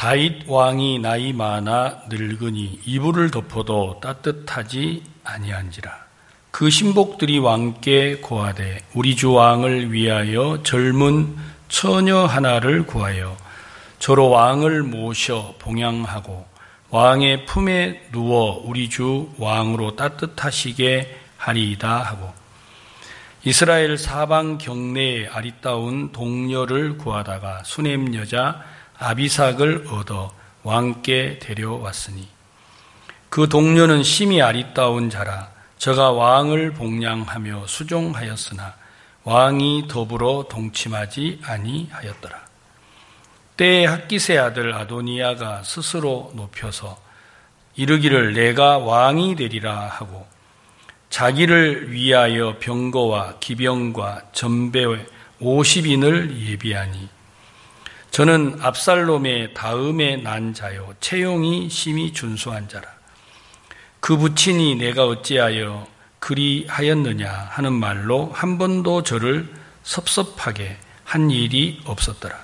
다윗 왕이 나이 많아 늙으니 이불을 덮어도 따뜻하지 아니한지라. 그 신복들이 왕께 고하되 우리 주 왕을 위하여 젊은 처녀 하나를 구하여 저로 왕을 모셔 봉양하고 왕의 품에 누워 우리 주 왕으로 따뜻하시게 하리이다 하고 이스라엘 사방 경내에 아리따운 동녀를 구하다가 수넴 여자 아비삭을 얻어 왕께 데려왔으니 그 동녀는 심히 아리따운 자라. 저가 왕을 봉양하며 수종하였으나 왕이 더불어 동침하지 아니하였더라. 때에 학기세 아들 아도니아가 스스로 높여서 이르기를 내가 왕이 되리라 하고 자기를 위하여 병거와 기병과 전배 50인을 예비하니 저는 압살롬의 다음에 난 자요 채용이 심히 준수한 자라. 그 부친이 내가 어찌하여 그리하였느냐 하는 말로 한 번도 저를 섭섭하게 한 일이 없었더라.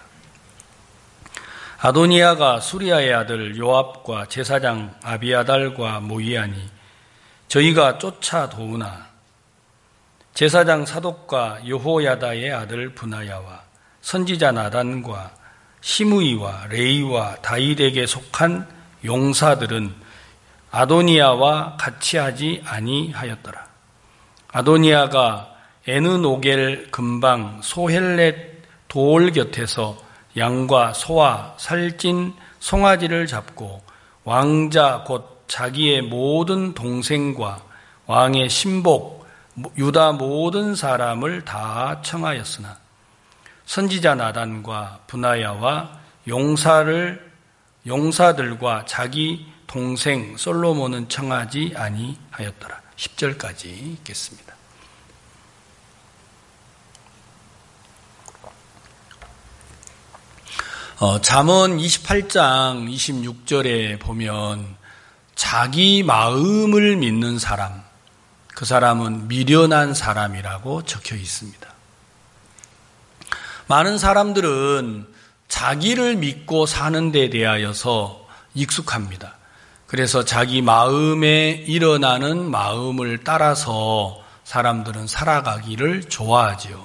아도니아가 수리아의 아들 요압과 제사장 아비아달과 모이하니 저희가 쫓아 도우나 제사장 사독과 여호야다의 아들 브나야와 선지자 나단과 시므이와 레이와 다윗에게 속한 용사들은 아도니아와 같이 하지 아니하였더라. 아도니아가 에느노겔 근방 소헬렛 돌 곁에서 양과 소와 살찐 송아지를 잡고 왕자 곧 자기의 모든 동생과 왕의 신복 유다 모든 사람을 다 청하였으나 선지자 나단과 브나야와 용사들과 자기 동생 솔로몬은 청하지 아니하였더라. 10절까지 읽겠습니다. 잠언 28장 26절에 보면 자기 마음을 믿는 사람, 그 사람은 미련한 사람이라고 적혀 있습니다. 많은 사람들은 자기를 믿고 사는 데 대하여서 익숙합니다. 그래서 자기 마음에 일어나는 마음을 따라서 사람들은 살아가기를 좋아하죠.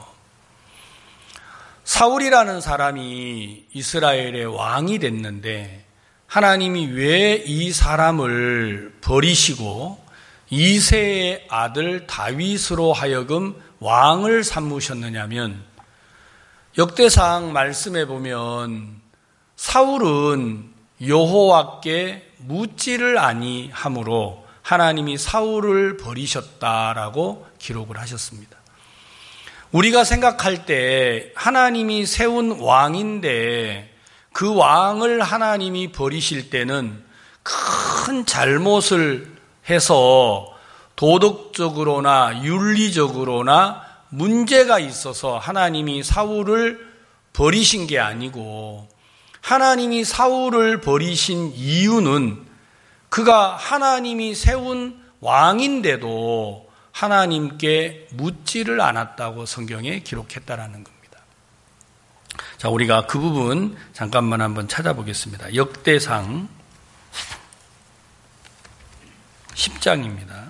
사울이라는 사람이 이스라엘의 왕이 됐는데 하나님이 왜 이 사람을 버리시고 이새의 아들 다윗으로 하여금 왕을 삼으셨느냐면 역대상 말씀에 보면 사울은 여호와께 묻지를 아니하므로 하나님이 사울을 버리셨다라고 기록을 하셨습니다. 우리가 생각할 때 하나님이 세운 왕인데 그 왕을 하나님이 버리실 때는 큰 잘못을 해서 도덕적으로나 윤리적으로나 문제가 있어서 하나님이 사울을 버리신 게 아니고 하나님이 사울을 버리신 이유는 그가 하나님이 세운 왕인데도 하나님께 묻지를 않았다고 성경에 기록했다라는 겁니다. 자, 우리가 그 부분 잠깐만 한번 찾아보겠습니다. 역대상 10장입니다.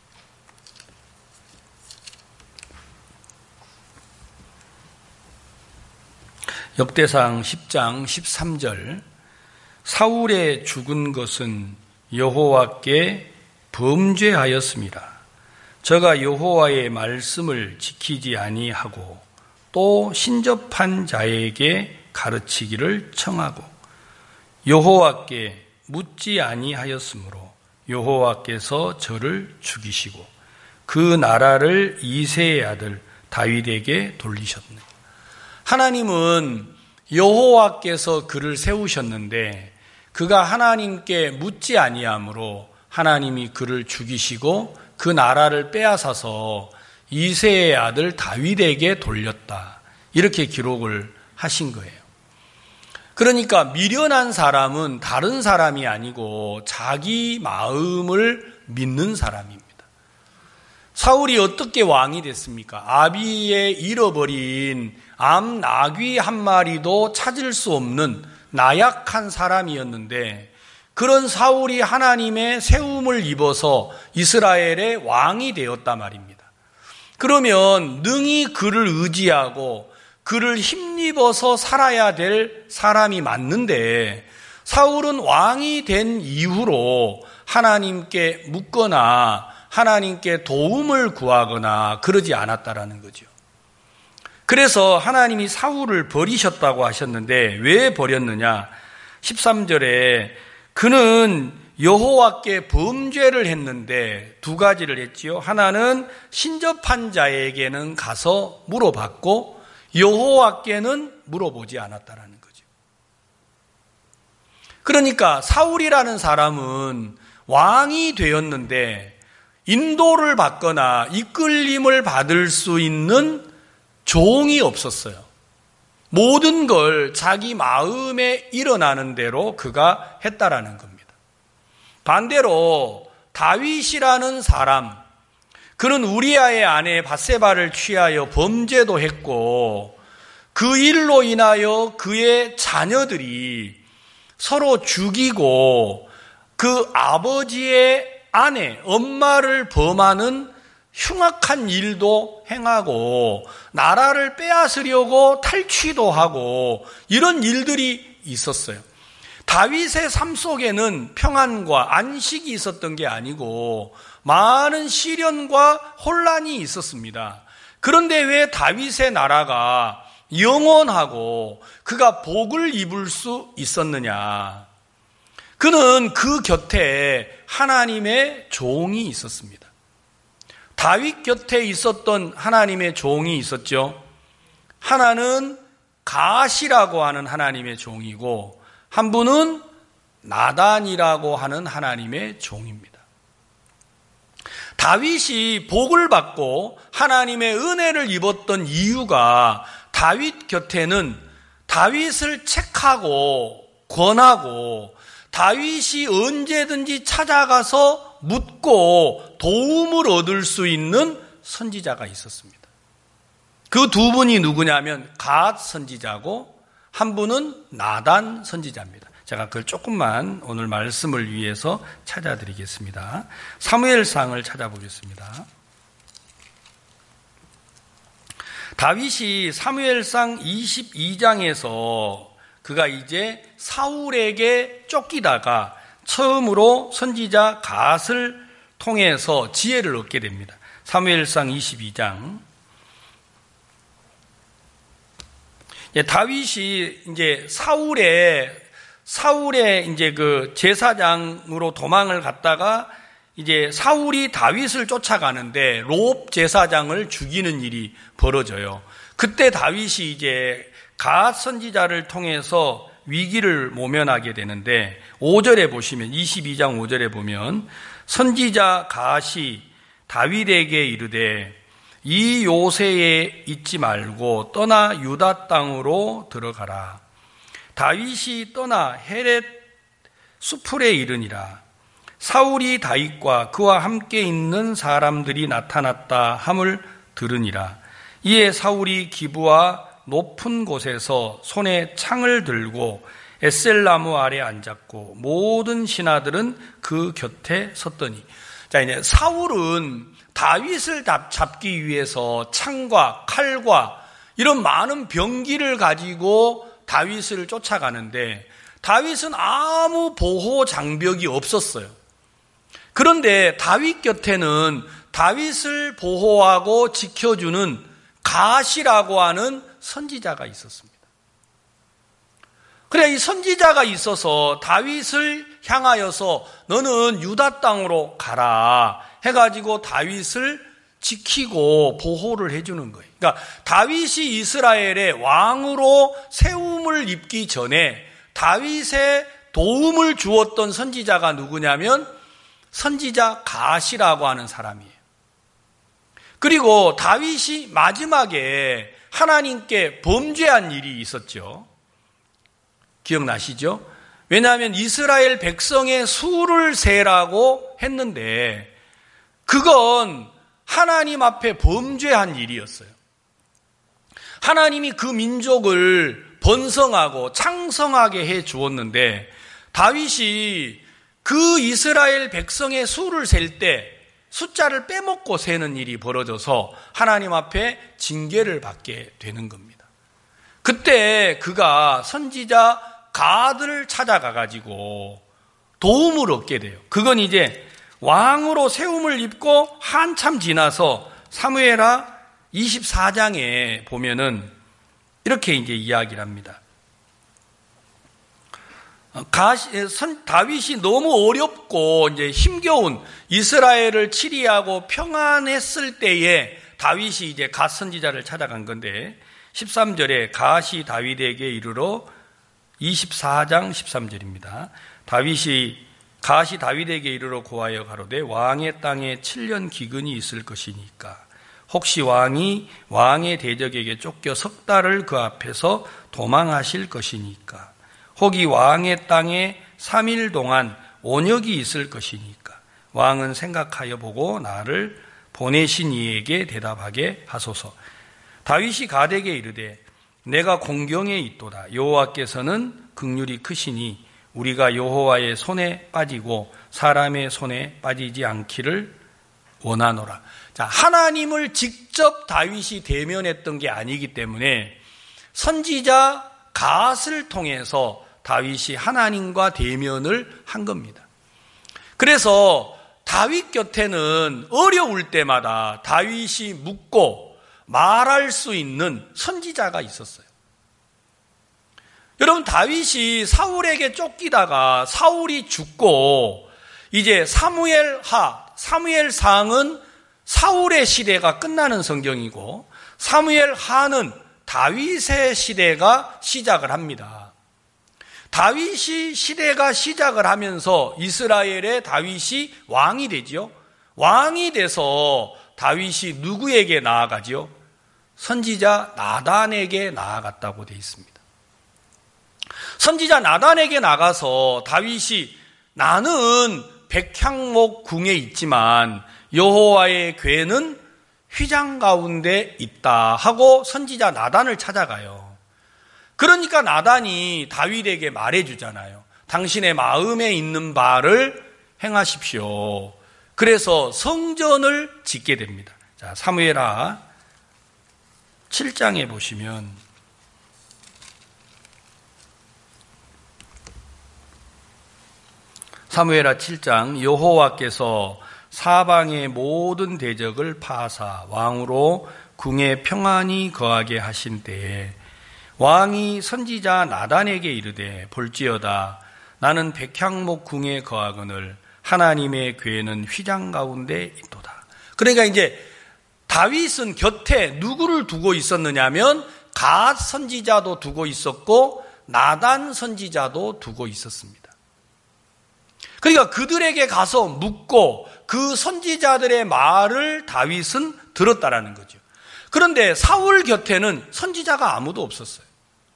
역대상 10장 13절 사울의 죽은 것은 여호와께 범죄하였습니다. 저가 여호와의 말씀을 지키지 아니하고 또 신접한 자에게 가르치기를 청하고 여호와께 묻지 아니하였으므로 여호와께서 저를 죽이시고 그 나라를 이새의 아들 다윗에게 돌리셨네. 하나님은 여호와께서 그를 세우셨는데 그가 하나님께 묻지 아니하므로 하나님이 그를 죽이시고 그 나라를 빼앗아서 이새의 아들 다윗에게 돌렸다. 이렇게 기록을 하신 거예요. 그러니까 미련한 사람은 다른 사람이 아니고 자기 마음을 믿는 사람입니다. 사울이 어떻게 왕이 됐습니까? 아비의 잃어버린 암나귀 한 마리도 찾을 수 없는 나약한 사람이었는데 그런 사울이 하나님의 세움을 입어서 이스라엘의 왕이 되었단 말입니다. 그러면 능히 그를 의지하고 그를 힘입어서 살아야 될 사람이 맞는데 사울은 왕이 된 이후로 하나님께 묻거나 하나님께 도움을 구하거나 그러지 않았다라는 거죠. 그래서 하나님이 사울을 버리셨다고 하셨는데 왜 버렸느냐? 13절에 그는 여호와께 범죄를 했는데 두 가지를 했지요. 하나는 신접한 자에게는 가서 물어봤고 여호와께는 물어보지 않았다라는 거죠. 그러니까 사울이라는 사람은 왕이 되었는데 인도를 받거나 이끌림을 받을 수 있는 종이 없었어요. 모든 걸 자기 마음에 일어나는 대로 그가 했다라는 겁니다. 반대로 다윗이라는 사람, 그는 우리아의 아내 밧세바를 취하여 범죄도 했고 그 일로 인하여 그의 자녀들이 서로 죽이고 그 아버지의 아내, 엄마를 범하는 흉악한 일도 행하고 나라를 빼앗으려고 탈취도 하고 이런 일들이 있었어요. 다윗의 삶 속에는 평안과 안식이 있었던 게 아니고 많은 시련과 혼란이 있었습니다. 그런데 왜 다윗의 나라가 영원하고 그가 복을 입을 수 있었느냐? 그는 그 곁에 하나님의 종이 있었습니다. 다윗 곁에 있었던 하나님의 종이 있었죠. 하나는 갓이라고 하는 하나님의 종이고 한 분은 나단이라고 하는 하나님의 종입니다. 다윗이 복을 받고 하나님의 은혜를 입었던 이유가 다윗 곁에는 다윗을 책하고 권하고 다윗이 언제든지 찾아가서 묻고 도움을 얻을 수 있는 선지자가 있었습니다. 그 두 분이 누구냐면 갓 선지자고 한 분은 나단 선지자입니다. 제가 그걸 조금만 오늘 말씀을 위해서 찾아드리겠습니다. 사무엘상을 찾아보겠습니다. 다윗이 사무엘상 22장에서 그가 이제 사울에게 쫓기다가 처음으로 선지자 갓을 통해서 지혜를 얻게 됩니다. 사무엘상 22장. 다윗이 이제 사울의 이제 그 제사장으로 도망을 갔다가 이제 사울이 다윗을 쫓아가는데 롭 제사장을 죽이는 일이 벌어져요. 그때 다윗이 이제 갓 선지자를 통해서 위기를 모면하게 되는데 5절에 보시면 22장 5절에 보면 선지자 갓이 다윗에게 이르되 이 요새에 있지 말고 떠나 유다 땅으로 들어가라. 다윗이 떠나 헤렛 수풀에 이르니라. 사울이 다윗과 그와 함께 있는 사람들이 나타났다 함을 들으니라. 이에 사울이 기브와 높은 곳에서 손에 창을 들고 에셀나무 아래 앉았고 모든 신하들은 그 곁에 섰더니. 자, 이제 사울은 다윗을 잡기 위해서 창과 칼과 이런 많은 병기를 가지고 다윗을 쫓아가는데 다윗은 아무 보호 장벽이 없었어요. 그런데 다윗 곁에는 다윗을 보호하고 지켜주는 갓이라고 하는 선지자가 있었습니다. 그래, 이 선지자가 있어서 다윗을 향하여서 너는 유다 땅으로 가라 해가지고 다윗을 지키고 보호를 해주는 거예요. 그러니까 다윗이 이스라엘의 왕으로 세움을 입기 전에 다윗의 도움을 주었던 선지자가 누구냐면 선지자 갓이라고 하는 사람이에요. 그리고 다윗이 마지막에 하나님께 범죄한 일이 있었죠. 기억나시죠? 왜냐하면 이스라엘 백성의 수를 세라고 했는데 그건 하나님 앞에 범죄한 일이었어요. 하나님이 그 민족을 번성하고 창성하게 해 주었는데 다윗이 그 이스라엘 백성의 수를 셀 때 숫자를 빼먹고 세는 일이 벌어져서 하나님 앞에 징계를 받게 되는 겁니다. 그때 그가 선지자 갓을 찾아가 가지고 도움을 얻게 돼요. 그건 이제 왕으로 세움을 입고 한참 지나서 사무엘하 24장에 보면은 이렇게 이제 이야기를 합니다. 다윗이 너무 어렵고 이제 힘겨운 이스라엘을 치리하고 평안했을 때에 다윗이 이제 갓 선지자를 찾아간 건데 13절에 갓이 다윗에게 이르러 24장 13절입니다. 갓이 다윗에게 이르러 고하여 가로되 왕의 땅에 7년 기근이 있을 것이니까 혹시 왕이 왕의 대적에게 쫓겨 석 달을 그 앞에서 도망하실 것이니까 혹이 왕의 땅에 3일 동안 온역이 있을 것이니까 왕은 생각하여 보고 나를 보내신 이에게 대답하게 하소서. 다윗이 갓에게 이르되 내가 공경에 있도다. 여호와께서는 긍휼이 크시니 우리가 여호와의 손에 빠지고 사람의 손에 빠지지 않기를 원하노라. 자, 하나님을 직접 다윗이 대면했던 게 아니기 때문에 선지자 갓을 통해서 다윗이 하나님과 대면을 한 겁니다. 그래서 다윗 곁에는 어려울 때마다 다윗이 묻고 말할 수 있는 선지자가 있었어요. 여러분, 다윗이 사울에게 쫓기다가 사울이 죽고 이제 사무엘상은 사울의 시대가 끝나는 성경이고 사무엘하는 다윗의 시대가 시작을 합니다. 다윗이 시대가 시작을 하면서 이스라엘의 다윗이 왕이 되지요. 왕이 돼서 다윗이 누구에게 나아가지요? 선지자 나단에게 나아갔다고 되어 있습니다. 선지자 나단에게 나가서 다윗이 나는 백향목 궁에 있지만 여호와의 궤는 휘장 가운데 있다 하고 선지자 나단을 찾아가요. 그러니까 나단이 다윗에게 말해주잖아요. 당신의 마음에 있는 바를 행하십시오. 그래서 성전을 짓게 됩니다. 자, 사무엘하 7장에 보시면 사무엘하 7장 여호와께서 사방의 모든 대적을 파하사 왕으로 궁에 평안히 거하게 하신 때에 왕이 선지자 나단에게 이르되 볼지어다 나는 백향목 궁에 거하거늘 하나님의 궤는 휘장 가운데 있도다. 그러니까 이제 다윗은 곁에 누구를 두고 있었느냐면 갓 선지자도 두고 있었고 나단 선지자도 두고 있었습니다. 그러니까 그들에게 가서 묻고 그 선지자들의 말을 다윗은 들었다라는 거죠. 그런데 사울 곁에는 선지자가 아무도 없었어요.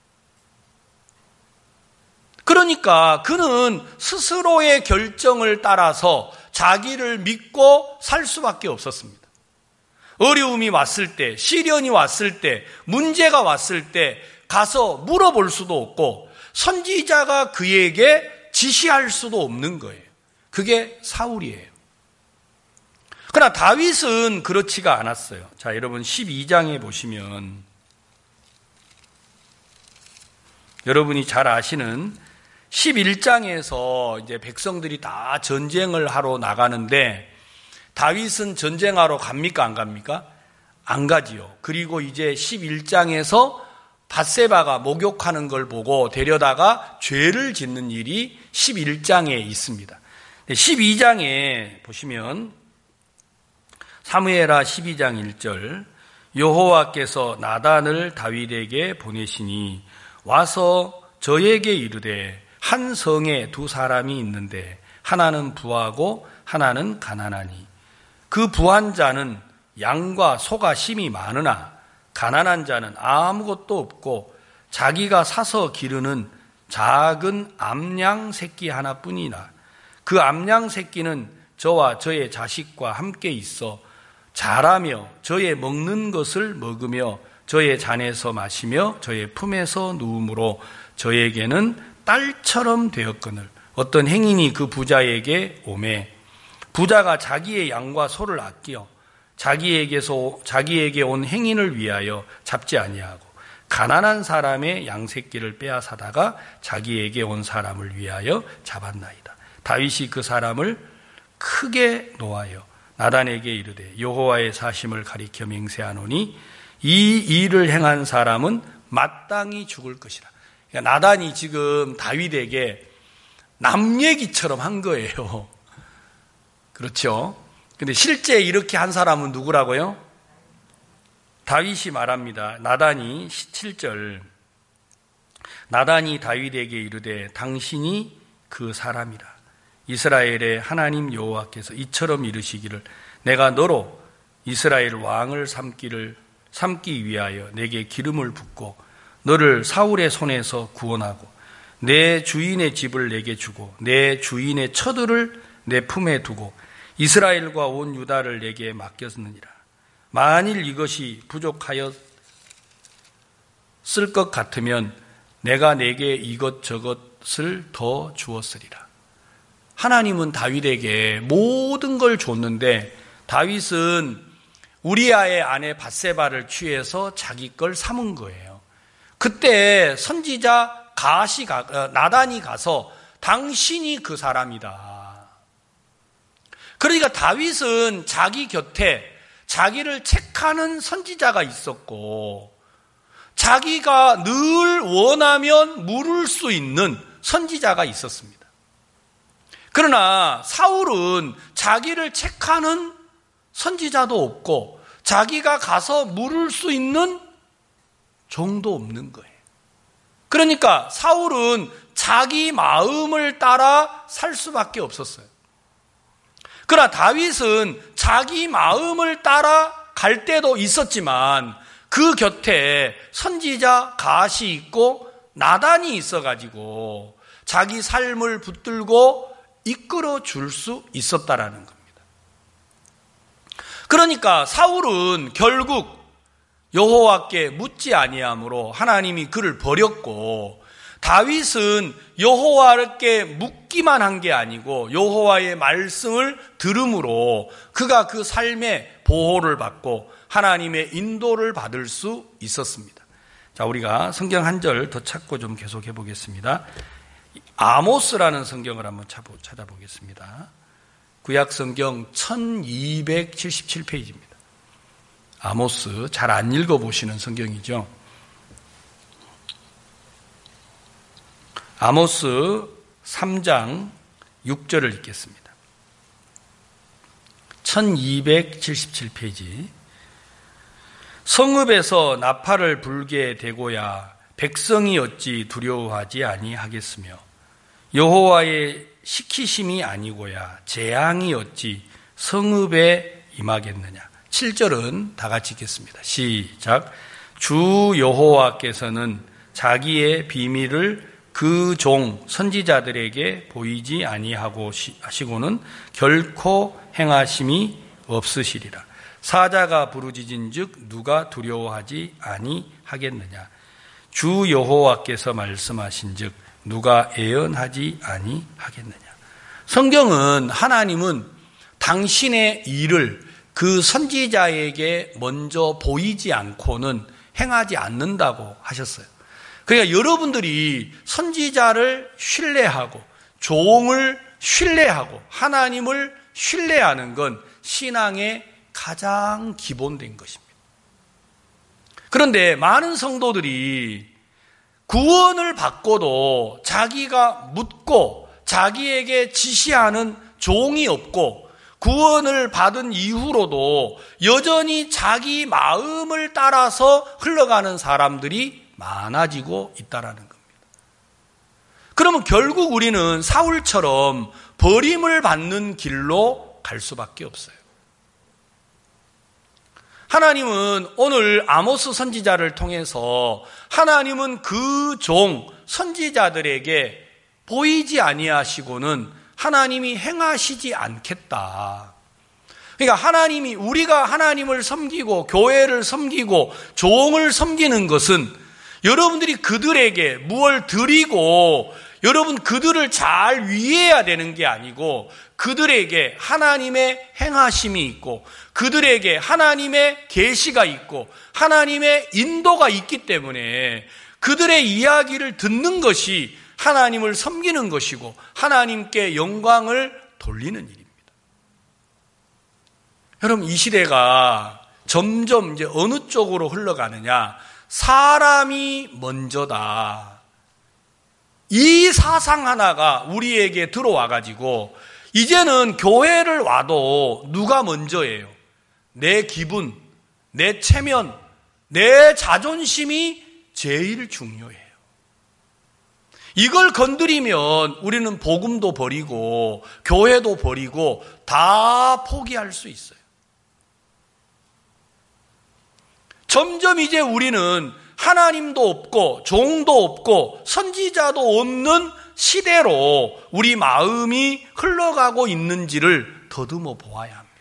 그러니까 그는 스스로의 결정을 따라서 자기를 믿고 살 수밖에 없었습니다. 어려움이 왔을 때, 시련이 왔을 때, 문제가 왔을 때 가서 물어볼 수도 없고 선지자가 그에게 지시할 수도 없는 거예요. 그게 사울이에요. 그러나 다윗은 그렇지가 않았어요. 자, 여러분 12장에 보시면 여러분이 잘 아시는 11장에서 이제 백성들이 다 전쟁을 하러 나가는데 다윗은 전쟁하러 갑니까? 안 갑니까? 안 가지요. 그리고 이제 11장에서 밧세바가 목욕하는 걸 보고 데려다가 죄를 짓는 일이 11장에 있습니다. 12장에 보시면 사무엘하 12장 1절 여호와께서 나단을 다윗에게 보내시니 와서 저에게 이르되 한 성에 두 사람이 있는데 하나는 부하고 하나는 가난하니 그 부한 자는 양과 소가 심이 많으나 가난한 자는 아무것도 없고 자기가 사서 기르는 작은 암양 새끼 하나뿐이나 그 암양 새끼는 저와 저의 자식과 함께 있어 자라며 저의 먹는 것을 먹으며 저의 잔에서 마시며 저의 품에서 누움으로 저에게는 딸처럼 되었거늘 어떤 행인이 그 부자에게 오매 부자가 자기의 양과 소를 아끼어 자기에게 온 행인을 위하여 잡지 아니하고 가난한 사람의 양새끼를 빼앗아다가 자기에게 온 사람을 위하여 잡았나이다. 다윗이 그 사람을 크게 노하여 나단에게 이르되 여호와의 사심을 가리켜 맹세하노니 이 일을 행한 사람은 마땅히 죽을 것이라. 그러니까 나단이 지금 다윗에게 남 얘기처럼 한 거예요. 그렇죠? 근데 실제 이렇게 한 사람은 누구라고요? 다윗이 말합니다. 나단이 7절 나단이 다윗에게 이르되 당신이 그 사람이라. 이스라엘의 하나님 여호와께서 이처럼 이르시기를 내가 너로 이스라엘 왕을 삼기 위하여 내게 기름을 붓고 너를 사울의 손에서 구원하고 내 주인의 집을 내게 주고 내 주인의 처들을 내 품에 두고 이스라엘과 온 유다를 내게 맡겼느니라. 만일 이것이 부족하였을 것 같으면 내가 내게 이것저것을 더 주었으리라. 하나님은 다윗에게 모든 걸 줬는데 다윗은 우리아의 아내 밧세바를 취해서 자기 걸 삼은 거예요. 그때 선지자 나단이 가서 당신이 그 사람이다. 그러니까 다윗은 자기 곁에 자기를 책하는 선지자가 있었고 자기가 늘 원하면 물을 수 있는 선지자가 있었습니다. 그러나 사울은 자기를 책하는 선지자도 없고 자기가 가서 물을 수 있는 종도 없는 거예요. 그러니까 사울은 자기 마음을 따라 살 수밖에 없었어요. 그러나 다윗은 자기 마음을 따라 갈 때도 있었지만 그 곁에 선지자 갓이 있고 나단이 있어가지고 자기 삶을 붙들고 이끌어 줄 수 있었다라는 겁니다. 그러니까 사울은 결국 여호와께 묻지 아니함으로 하나님이 그를 버렸고 다윗은 여호와께 묻기만 한 게 아니고 여호와의 말씀을 들음으로 그가 그 삶의 보호를 받고 하나님의 인도를 받을 수 있었습니다. 자, 우리가 성경 한 절 더 찾고 좀 계속해 보겠습니다. 아모스라는 성경을 한번 찾아보겠습니다. 구약 성경 1277페이지입니다. 아모스, 잘 안 읽어보시는 성경이죠. 아모스 3장 6절을 읽겠습니다. 1277페이지. 성읍에서 나팔을 불게 되고야 백성이 어찌 두려워하지 아니하겠으며 여호와의 시키심이 아니고야 재앙이 어찌 성읍에 임하겠느냐. 7절은 다 같이 읽겠습니다. 시작. 주 여호와께서는 자기의 비밀을 그 종 선지자들에게 보이지 아니하고 하시고는 결코 행하심이 없으시리라. 사자가 부르짖은즉 누가 두려워하지 아니하겠느냐. 주 여호와께서 말씀하신즉 누가 애언하지 아니하겠느냐. 성경은 하나님은 당신의 일을 그 선지자에게 먼저 보이지 않고는 행하지 않는다고 하셨어요. 그러니까 여러분들이 선지자를 신뢰하고 종을 신뢰하고 하나님을 신뢰하는 건 신앙의 가장 기본된 것입니다. 그런데 많은 성도들이 구원을 받고도 자기가 묻고 자기에게 지시하는 종이 없고 구원을 받은 이후로도 여전히 자기 마음을 따라서 흘러가는 사람들이 많아지고 있다라는 겁니다. 그러면 결국 우리는 사울처럼 버림을 받는 길로 갈 수밖에 없어요. 하나님은 오늘 아모스 선지자를 통해서 하나님은 그 종 선지자들에게 보이지 아니하시고는 하나님이 행하시지 않겠다. 그러니까 우리가 하나님을 섬기고 교회를 섬기고 종을 섬기는 것은 여러분들이 그들에게 무엇을 드리고 여러분 그들을 잘 위해야 되는 게 아니고 그들에게 하나님의 행하심이 있고 그들에게 하나님의 계시가 있고 하나님의 인도가 있기 때문에 그들의 이야기를 듣는 것이 하나님을 섬기는 것이고 하나님께 영광을 돌리는 일입니다. 여러분, 이 시대가 점점 이제 어느 쪽으로 흘러가느냐? 사람이 먼저다. 이 사상 하나가 우리에게 들어와가지고 이제는 교회를 와도 누가 먼저예요? 내 기분, 내 체면, 내 자존심이 제일 중요해요. 이걸 건드리면 우리는 복음도 버리고 교회도 버리고 다 포기할 수 있어요. 점점 이제 우리는 하나님도 없고 종도 없고 선지자도 없는 시대로 우리 마음이 흘러가고 있는지를 더듬어 보아야 합니다.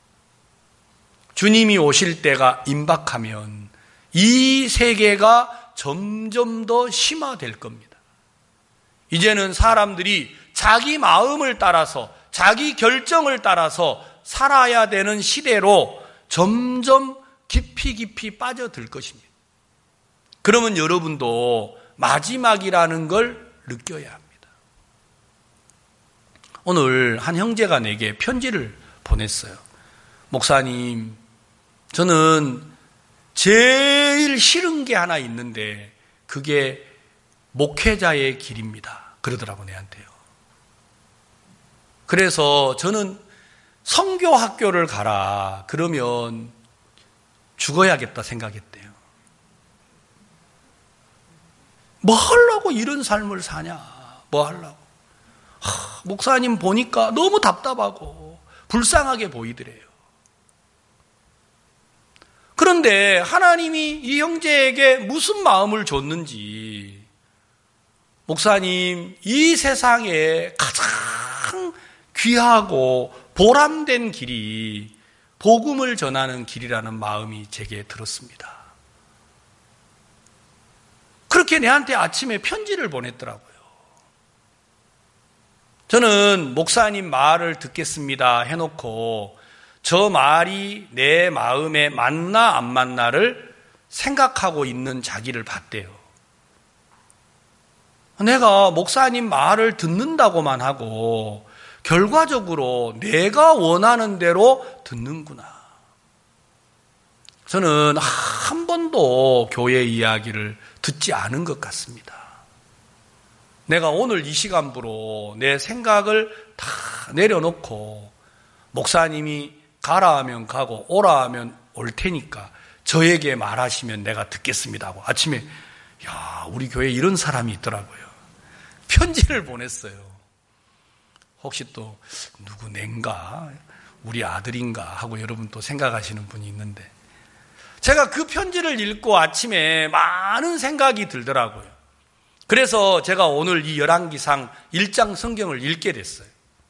주님이 오실 때가 임박하면 이 세계가 점점 더 심화될 겁니다. 이제는 사람들이 자기 마음을 따라서 자기 결정을 따라서 살아야 되는 시대로 점점 깊이 빠져들 것입니다. 그러면 여러분도 마지막이라는 걸 느껴야 합니다. 오늘 한 형제가 내게 편지를 보냈어요. 목사님, 저는 제일 싫은 게 하나 있는데 그게 목회자의 길입니다. 그러더라고 내한테요. 그래서 저는 선교학교를 가라. 그러면 죽어야겠다 생각했대요. 뭐 하려고 이런 삶을 사냐? 뭐 하려고? 목사님 보니까 너무 답답하고 불쌍하게 보이더래요. 그런데 하나님이 이 형제에게 무슨 마음을 줬는지, 목사님, 이 세상에 가장 귀하고 보람된 길이 복음을 전하는 길이라는 마음이 제게 들었습니다. 그렇게 내한테 아침에 편지를 보냈더라고요. 저는 목사님 말을 듣겠습니다 해놓고 저 말이 내 마음에 맞나 안 맞나를 생각하고 있는 자기를 봤대요. 내가 목사님 말을 듣는다고만 하고 결과적으로 내가 원하는 대로 듣는구나. 저는 한 번도 교회 이야기를 듣지 않은 것 같습니다. 내가 오늘 이 시간부로 내 생각을 다 내려놓고 목사님이 가라 하면 가고 오라 하면 올 테니까 저에게 말하시면 내가 듣겠습니다 하고 아침에 우리 교회에 이런 사람이 있더라고요. 편지를 보냈어요. 혹시 또 누구 낸가 우리 아들인가 하고 여러분 또 생각하시는 분이 있는데 제가 그 편지를 읽고 아침에 많은 생각이 들더라고요. 그래서 제가 오늘 이 열왕기상 1장 성경을 읽게 됐어요.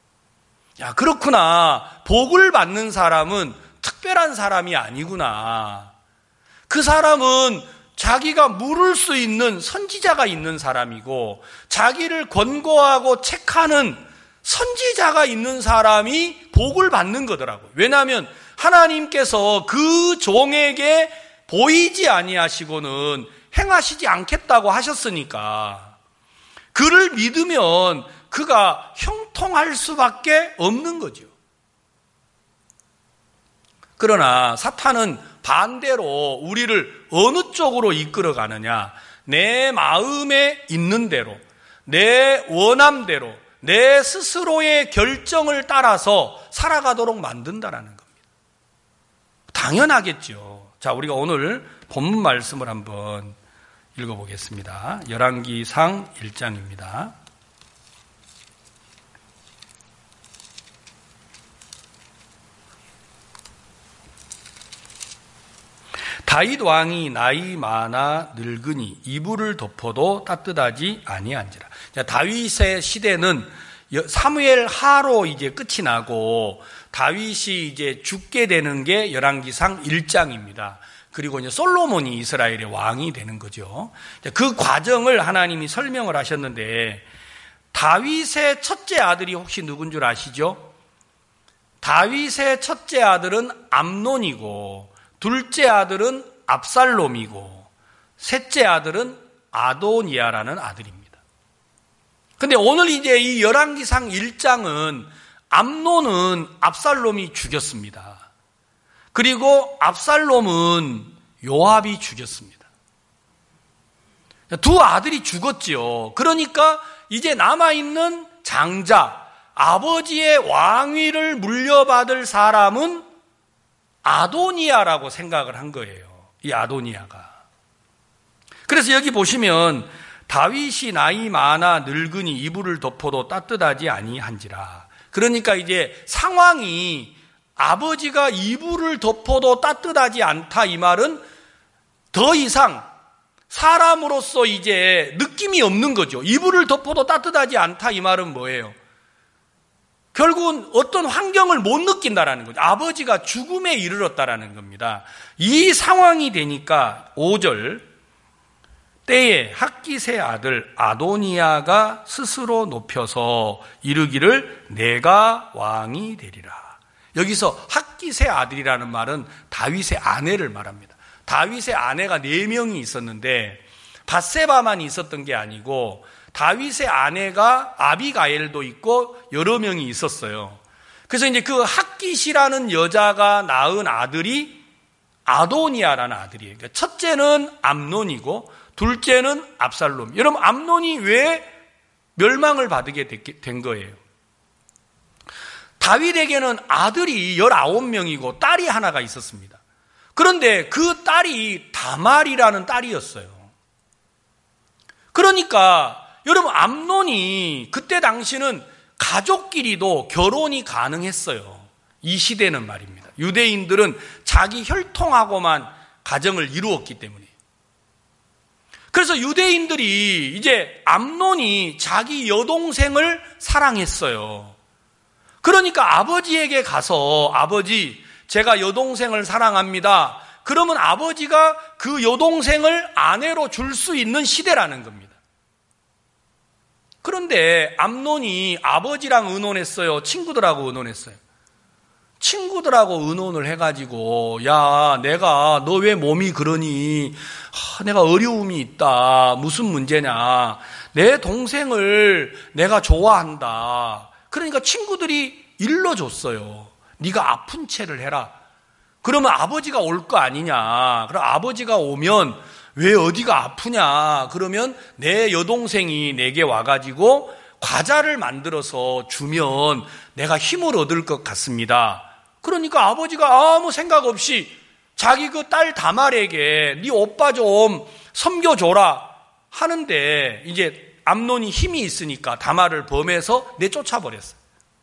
그렇구나. 복을 받는 사람은 특별한 사람이 아니구나. 그 사람은 자기가 물을 수 있는 선지자가 있는 사람이고 자기를 권고하고 책하는 선지자가 있는 사람이 복을 받는 거더라고요. 왜냐하면 하나님께서 그 종에게 보이지 아니하시고는 행하시지 않겠다고 하셨으니까 그를 믿으면 그가 형통할 수밖에 없는 거죠. 그러나 사탄은 반대로 우리를 어느 쪽으로 이끌어 가느냐? 내 마음에 있는 대로, 내 원함대로, 내 스스로의 결정을 따라서 살아가도록 만든다라는 겁니다. 당연하겠죠. 자, 우리가 오늘 본문 말씀을 한번 읽어보겠습니다. 열왕기상 1장입니다. 다윗 왕이 나이 많아 늙으니 이불을 덮어도 따뜻하지 아니한지라. 자, 다윗의 시대는 사무엘 하로 이제 끝이 나고 다윗이 이제 죽게 되는 게 열왕기상 1장입니다. 그리고 이제 솔로몬이 이스라엘의 왕이 되는 거죠. 그 과정을 하나님이 설명을 하셨는데, 다윗의 첫째 아들이 혹시 누군 줄 아시죠? 다윗의 첫째 아들은 암논이고, 둘째 아들은 압살롬이고, 셋째 아들은 아도니아라는 아들입니다. 근데 오늘 이제 이 열왕기상 1장은 암논은 압살롬이 죽였습니다. 그리고 압살롬은 요압이 죽였습니다. 두 아들이 죽었지요. 그러니까 이제 남아있는 장자, 아버지의 왕위를 물려받을 사람은 아도니아라고 생각을 한 거예요. 이 아도니아가. 그래서 여기 보시면 다윗이 나이 많아 늙으니 이불을 덮어도 따뜻하지 아니한지라. 그러니까 이제 상황이 아버지가 이불을 덮어도 따뜻하지 않다, 이 말은 더 이상 사람으로서 이제 느낌이 없는 거죠. 이불을 덮어도 따뜻하지 않다, 이 말은 뭐예요? 결국은 어떤 환경을 못 느낀다라는 거죠. 아버지가 죽음에 이르렀다라는 겁니다. 이 상황이 되니까 5절, 때에 학깃의 아들 아도니아가 스스로 높여서 이르기를 내가 왕이 되리라. 여기서 학깃의 아들이라는 말은 다윗의 아내를 말합니다. 다윗의 아내가 4명이 있었는데 밧세바만 있었던 게 아니고 다윗의 아내가 아비가일도 있고 여러 명이 있었어요. 그래서 이제 그 학깃이라는 여자가 낳은 아들이 아도니아라는 아들이에요. 그러니까 첫째는 암논이고 둘째는 압살롬. 여러분, 암논이 왜 멸망을 받게 된 거예요? 다윗에게는 아들이 19명이고 딸이 하나가 있었습니다. 그런데 그 딸이 다말이라는 딸이었어요. 그러니까 여러분, 암논이 그때 당시는 가족끼리도 결혼이 가능했어요. 이 시대는 말입니다. 유대인들은 자기 혈통하고만 가정을 이루었기 때문에. 그래서 유대인들이 이제 암논이 자기 여동생을 사랑했어요. 그러니까 아버지에게 가서 아버지, 제가 여동생을 사랑합니다. 그러면 아버지가 그 여동생을 아내로 줄 수 있는 시대라는 겁니다. 그런데 암논이 아버지랑 의논했어요? 친구들하고 의논했어요? 친구들하고 의논을 해가지고, 야, 내가 너 왜 몸이 그러니? 내가 어려움이 있다. 무슨 문제냐? 내 동생을 내가 좋아한다. 그러니까 친구들이 일러줬어요. 네가 아픈 채를 해라. 그러면 아버지가 올 거 아니냐? 그럼 아버지가 오면 왜 어디가 아프냐? 그러면 내 여동생이 내게 와가지고 과자를 만들어서 주면 내가 힘을 얻을 것 같습니다. 그러니까 아버지가 아무 생각 없이 자기 그 딸 다말에게 네 오빠 좀 섬겨줘라 하는데, 이제 암논이 힘이 있으니까 다말을 범해서 내쫓아버렸어요.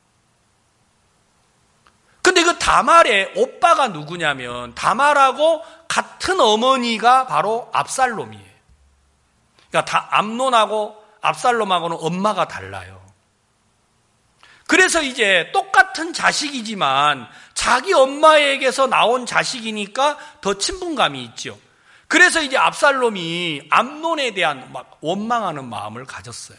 근데 그 다말의 오빠가 누구냐면 다말하고 같은 어머니가 바로 압살롬이에요. 그러니까 암논하고 압살롬하고는 엄마가 달라요. 그래서 이제 똑같은 자식이지만 자기 엄마에게서 나온 자식이니까 더 친분감이 있죠. 그래서 이제 압살롬이 암논에 대한 막 원망하는 마음을 가졌어요.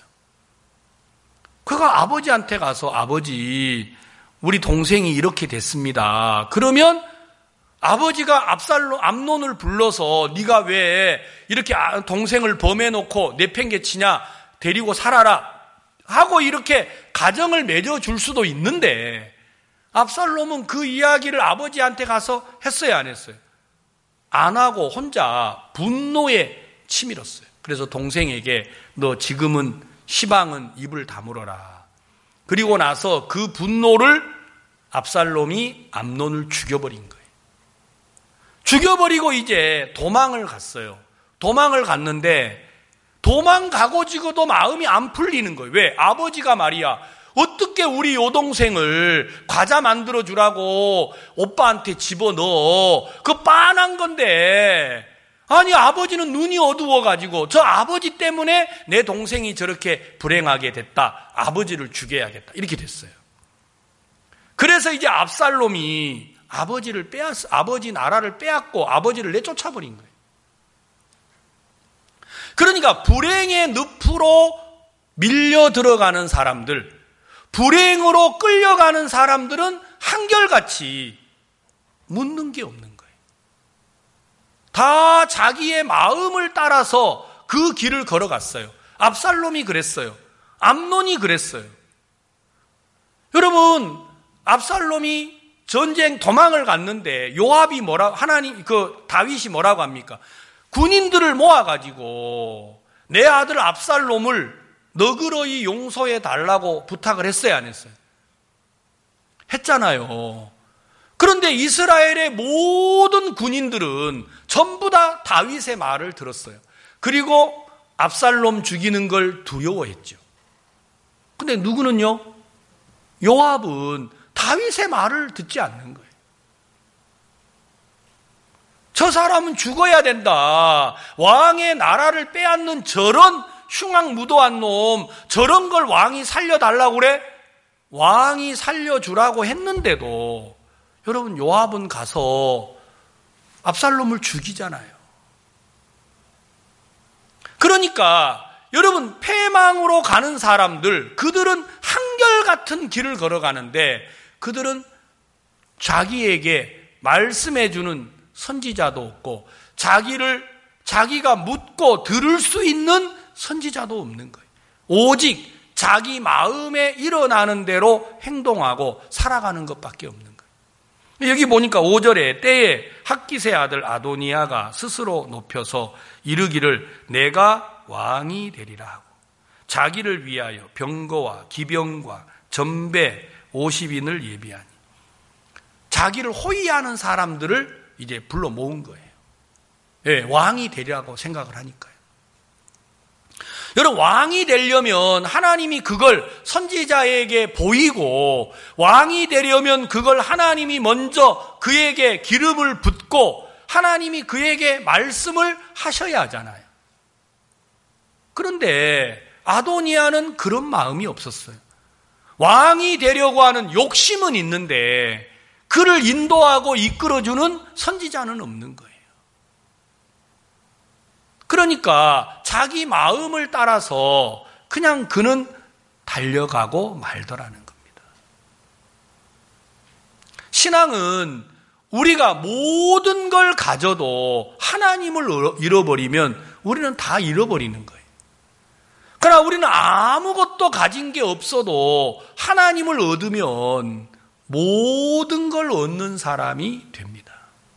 그가 아버지한테 가서 아버지, 우리 동생이 이렇게 됐습니다. 그러면 아버지가 암논을 불러서 네가 왜 이렇게 동생을 범해놓고 내팽개치냐, 데리고 살아라 하고 이렇게 가정을 맺어줄 수도 있는데, 압살롬은 그 이야기를 아버지한테 가서 했어요, 안 했어요? 안 하고 혼자 분노에 치밀었어요. 그래서 동생에게 너 지금은 시방은 입을 다물어라. 그리고 나서 그 분노를 압살롬이 암논을 죽여버린 거예요. 죽여버리고 이제 도망을 갔어요. 도망을 갔는데 도망가고 지고도 마음이 안 풀리는 거예요. 왜? 아버지가 말이야, 어떻게 우리 여동생을 과자 만들어 주라고 오빠한테 집어넣어? 그거 빤한 건데 아니, 아버지는 눈이 어두워가지고 저 아버지 때문에 내 동생이 저렇게 불행하게 됐다. 아버지를 죽여야겠다. 이렇게 됐어요. 그래서 이제 압살롬이 아버지 나라를 빼앗고 아버지를 내쫓아버린 거예요. 그러니까 불행의 늪으로 밀려 들어가는 사람들, 불행으로 끌려가는 사람들은 한결같이 묻는 게 없는 거예요. 다 자기의 마음을 따라서 그 길을 걸어갔어요. 압살롬이 그랬어요. 암논이 그랬어요. 여러분, 압살롬이 전쟁 도망을 갔는데 요압이 다윗이 뭐라고 합니까? 군인들을 모아가지고 내 아들 압살롬을 너그러이 용서해 달라고 부탁을 했어요, 안 했어요? 했잖아요. 그런데 이스라엘의 모든 군인들은 전부 다 다윗의 말을 들었어요. 그리고 압살롬 죽이는 걸 두려워했죠. 근데 누구는요? 요압은 다윗의 말을 듣지 않는 거예요. 저 사람은 죽어야 된다. 왕의 나라를 빼앗는 저런 흉악무도한 놈, 저런 걸 왕이 살려달라고 그래? 왕이 살려주라고 했는데도 여러분, 요압은 가서 압살롬을 죽이잖아요. 그러니까 여러분, 패망으로 가는 사람들, 그들은 한결같은 길을 걸어가는데 그들은 자기에게 말씀해주는 선지자도 없고 자기가 묻고 들을 수 있는 선지자도 없는 거예요. 오직 자기 마음에 일어나는 대로 행동하고 살아가는 것밖에 없는 거예요. 여기 보니까 5절에 때에 학기스의 아들 아도니아가 스스로 높여서 이르기를 내가 왕이 되리라 하고 자기를 위하여 병거와 기병과 전배 50인을 예비하니 자기를 호위하는 사람들을 이제 불러 모은 거예요. 예, 왕이 되리라고 생각을 하니까요. 여러분, 왕이 되려면 하나님이 그걸 선지자에게 보이고, 왕이 되려면 그걸 하나님이 먼저 그에게 기름을 붓고 하나님이 그에게 말씀을 하셔야 하잖아요. 그런데 아도니아는 그런 마음이 없었어요. 왕이 되려고 하는 욕심은 있는데 그를 인도하고 이끌어주는 선지자는 없는 거예요. 그러니까 자기 마음을 따라서 그냥 그는 달려가고 말더라는 겁니다. 신앙은 우리가 모든 걸 가져도 하나님을 잃어버리면 우리는 다 잃어버리는 거예요. 그러나 우리는 아무것도 가진 게 없어도 하나님을 얻으면 모든 걸 얻는 사람이 됩니다.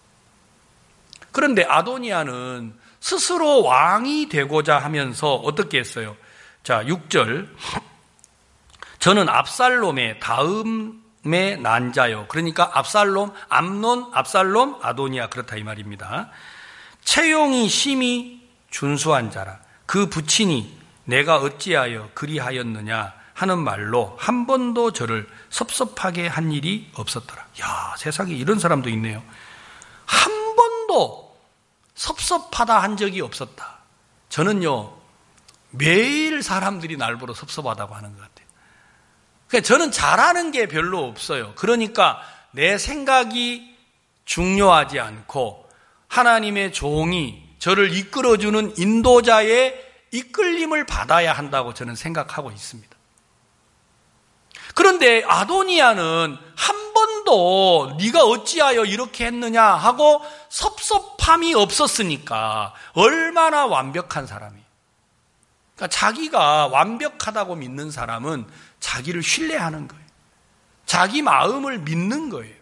그런데 아도니아는 스스로 왕이 되고자 하면서 어떻게 했어요? 자, 6절. 저는 압살롬의 다음에 난 자요. 그러니까 압살롬, 암논, 압살롬, 아도니아 그렇다 이 말입니다. 채용이 심히 준수한 자라. 그 부친이 내가 어찌하여 그리하였느냐 하는 말로 한 번도 저를 섭섭하게 한 일이 없었더라. 야, 세상에 이런 사람도 있네요. 한 번도 섭섭하다 한 적이 없었다. 저는요, 매일 사람들이 날 보러 섭섭하다고 하는 것 같아요. 그러니까 저는 잘하는 게 별로 없어요. 그러니까 내 생각이 중요하지 않고 하나님의 종이 저를 이끌어주는 인도자의 이끌림을 받아야 한다고 저는 생각하고 있습니다. 그런데 아도니아는 한 번도 네가 어찌하여 이렇게 했느냐 하고 섭섭함이 없었으니까 얼마나 완벽한 사람이에요. 그러니까 자기가 완벽하다고 믿는 사람은 자기를 신뢰하는 거예요. 자기 마음을 믿는 거예요.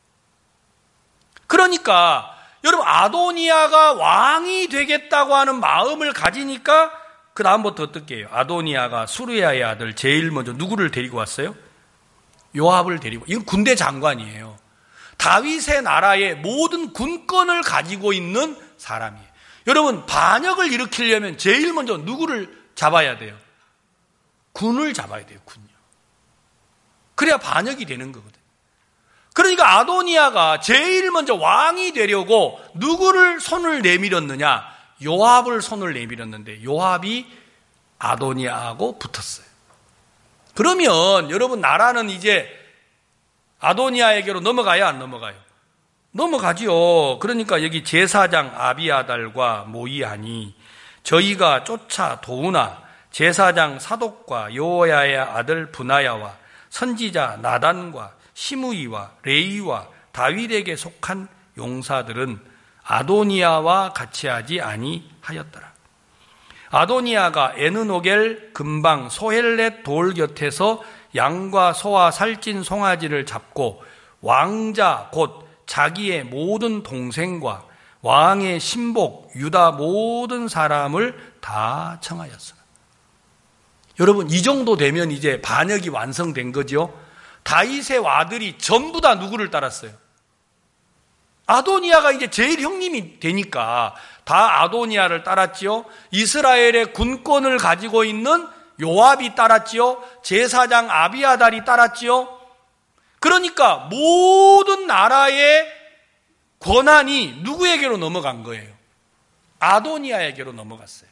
그러니까 여러분, 아도니아가 왕이 되겠다고 하는 마음을 가지니까 그 다음부터 어떻게 해요? 아도니아가 수르야의 아들 제일 먼저 누구를 데리고 왔어요? 요압을 데리고. 이건 군대 장관이에요. 다윗의 나라의 모든 군권을 가지고 있는 사람이에요. 여러분, 반역을 일으키려면 제일 먼저 누구를 잡아야 돼요? 군을 잡아야 돼요. 군요. 그래야 반역이 되는 거거든요. 그러니까 아도니아가 제일 먼저 왕이 되려고 누구를 손을 내밀었느냐? 요압을 손을 내밀었는데 요압이 아도니아하고 붙었어요. 그러면 여러분 나라는 이제 아도니아에게로 넘어가야 안 넘어가요? 넘어가지요. 그러니까 여기 제사장 아비아달과 모이하니 저희가 쫓아 도우나 제사장 사독과 여호야의 아들 브나야와 선지자 나단과 시므이와 레이와 다윗에게 속한 용사들은 아도니아와 같이 하지 아니하였더라. 아도니아가 에느노겔 근방 소헬렛 돌 곁에서 양과 소와 살찐 송아지를 잡고 왕자 곧 자기의 모든 동생과 왕의 신복 유다 모든 사람을 다 청하였으나. 여러분 이 정도 되면 이제 반역이 완성된 거죠. 다윗의 아들이 전부 다 누구를 따랐어요? 아도니아가 이제 제일 형님이 되니까 다 아도니아를 따랐지요. 이스라엘의 군권을 가지고 있는 요압이 따랐지요. 제사장 아비아달이 따랐지요. 그러니까 모든 나라의 권한이 누구에게로 넘어간 거예요? 아도니아에게로 넘어갔어요.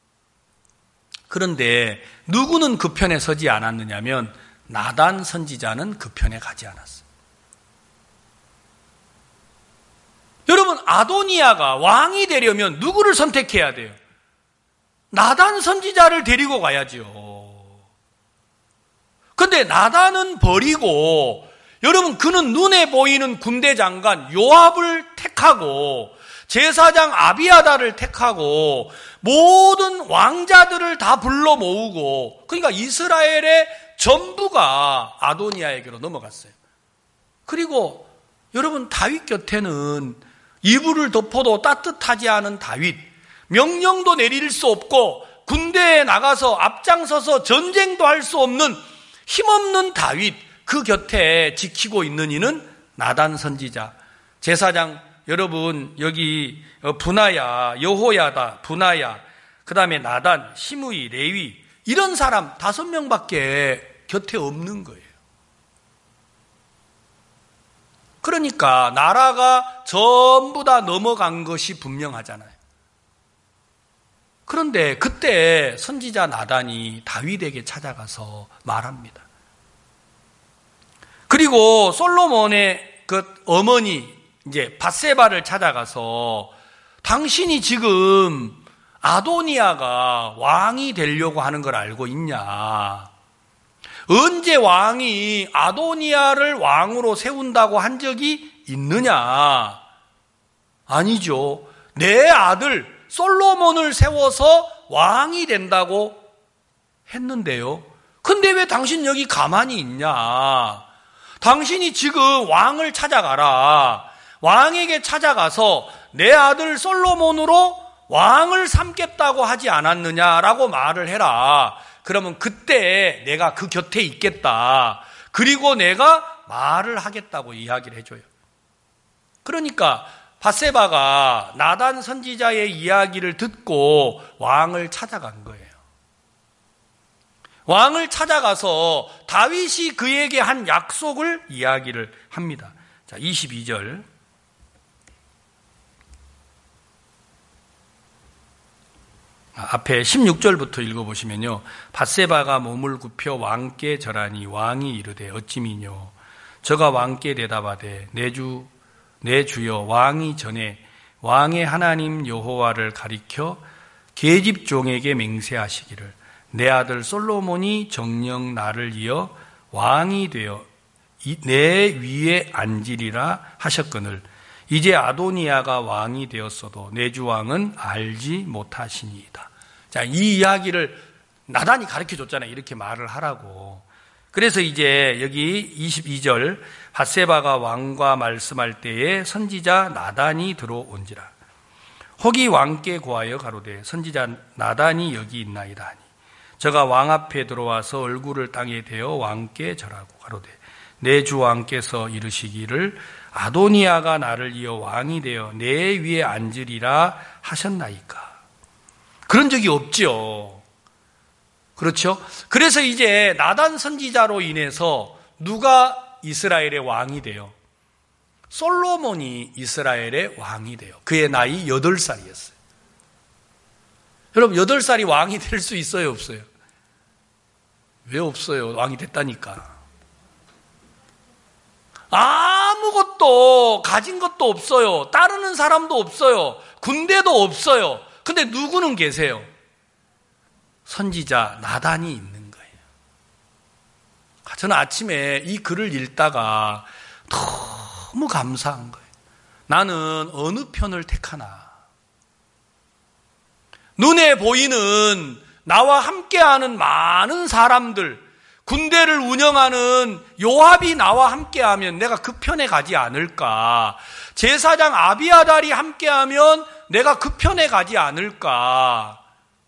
그런데 누구는 그 편에 서지 않았느냐면 나단 선지자는 그 편에 가지 않았어요. 여러분 아도니아가 왕이 되려면 누구를 선택해야 돼요? 나단 선지자를 데리고 가야죠. 그런데 나단은 버리고 여러분 그는 눈에 보이는 군대 장관 요압을 택하고 제사장 아비아달을 택하고 모든 왕자들을 다 불러 모으고 그러니까 이스라엘의 전부가 아도니아에게로 넘어갔어요. 그리고 여러분 다윗 곁에는 이불을 덮어도 따뜻하지 않은 다윗, 명령도 내릴 수 없고 군대에 나가서 앞장서서 전쟁도 할 수 없는 힘없는 다윗, 그 곁에 지키고 있는 이는 나단 선지자, 제사장 여러분 여기 브나야, 여호야다, 브나야, 그 다음에 나단, 시므이, 레위 이런 사람 5명밖에 곁에 없는 거예요. 그러니까 나라가 전부 다 넘어간 것이 분명하잖아요. 그런데 그때 선지자 나단이 다윗에게 찾아가서 말합니다. 그리고 솔로몬의 그 어머니 이제 밧세바를 찾아가서 당신이 지금 아도니아가 왕이 되려고 하는 걸 알고 있냐? 언제 왕이 아도니아를 왕으로 세운다고 한 적이 있느냐? 아니죠. 내 아들 솔로몬을 세워서 왕이 된다고 했는데요. 근데 왜 당신 여기 가만히 있냐? 당신이 지금 왕을 찾아가라. 왕에게 찾아가서 내 아들 솔로몬으로 왕을 삼겠다고 하지 않았느냐라고 말을 해라. 그러면 그때 내가 그 곁에 있겠다. 그리고 내가 말을 하겠다고 이야기를 해줘요. 그러니까 밧세바가 나단 선지자의 이야기를 듣고 왕을 찾아간 거예요. 왕을 찾아가서 다윗이 그에게 한 약속을 이야기를 합니다. 자, 22절. 앞에 16절부터 읽어보시면요. 밧세바가 몸을 굽혀 왕께 절하니 왕이 이르되 어찌미뇨. 저가 왕께 대답하되 내 주여 왕이 전에 왕의 하나님 여호와를 가리켜 계집 종에게 맹세하시기를 내 아들 솔로몬이 정녕 나를 이어 왕이 되어 내 위에 앉으리라 하셨거늘 이제 아도니아가 왕이 되었어도 내 주 왕은 알지 못하시니이다. 자, 이 이야기를 나단이 가르쳐 줬잖아요. 이렇게 말을 하라고. 그래서 이제 여기 22절 밧세바가 왕과 말씀할 때에 선지자 나단이 들어온지라. 혹이 왕께 고하여 가로되 선지자 나단이 여기 있나이다 하니 저가 왕 앞에 들어와서 얼굴을 땅에 대어 왕께 절하고 가로되 내 주 왕께서 이르시기를 아도니아가 나를 이어 왕이 되어 내 위에 앉으리라 하셨나이까. 그런 적이 없죠. 그렇죠? 그래서 이제 나단 선지자로 인해서 누가 이스라엘의 왕이 돼요? 솔로몬이 이스라엘의 왕이 돼요. 그의 나이 8살이었어요. 여러분 8살이 왕이 될 수 있어요, 없어요? 왜 없어요? 왕이 됐다니까. 아무것도 가진 것도 없어요. 따르는 사람도 없어요. 군대도 없어요. 근데 누구는 계세요? 선지자 나단이 있는 거예요. 저는 아침에 이 글을 읽다가 너무 감사한 거예요. 나는 어느 편을 택하나. 눈에 보이는 나와 함께하는 많은 사람들, 군대를 운영하는 요압이 나와 함께하면 내가 그 편에 가지 않을까? 제사장 아비아달이 함께하면 내가 그 편에 가지 않을까?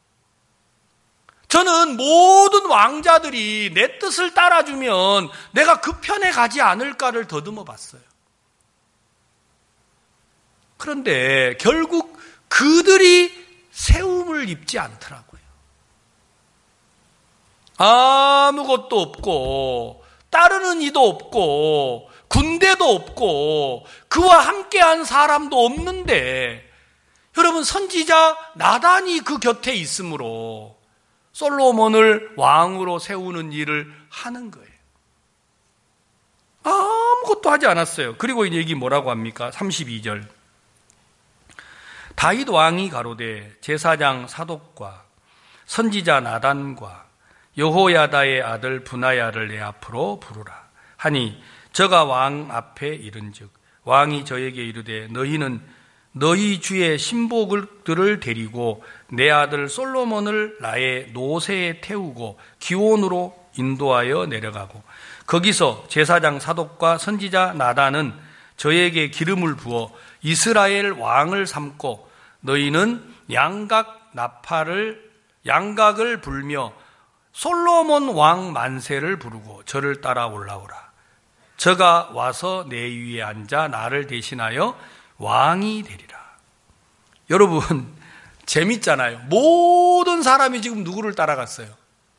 저는 모든 왕자들이 내 뜻을 따라주면 내가 그 편에 가지 않을까를 더듬어 봤어요. 그런데 결국 그들이 세움을 입지 않더라고요. 아무것도 없고 따르는 이도 없고 군대도 없고 그와 함께한 사람도 없는데 여러분 선지자 나단이 그 곁에 있으므로 솔로몬을 왕으로 세우는 일을 하는 거예요. 아무것도 하지 않았어요. 그리고 이제 여기 뭐라고 합니까? 32절. 다윗 왕이 가로되 제사장 사독과 선지자 나단과 여호야다의 아들 브나야를 내 앞으로 부르라 하니 저가 왕 앞에 이른즉 왕이 저에게 이르되 너희는 너희 주의 신복들을 데리고 내 아들 솔로몬을 나의 노새에 태우고 기온으로 인도하여 내려가고 거기서 제사장 사독과 선지자 나단은 저에게 기름을 부어 이스라엘 왕을 삼고 너희는 양각을 불며 솔로몬 왕 만세를 부르고 저를 따라 올라오라. 저가 와서 내 위에 앉아 나를 대신하여 왕이 되리라. 여러분 재밌잖아요. 모든 사람이 지금 누구를 따라갔어요?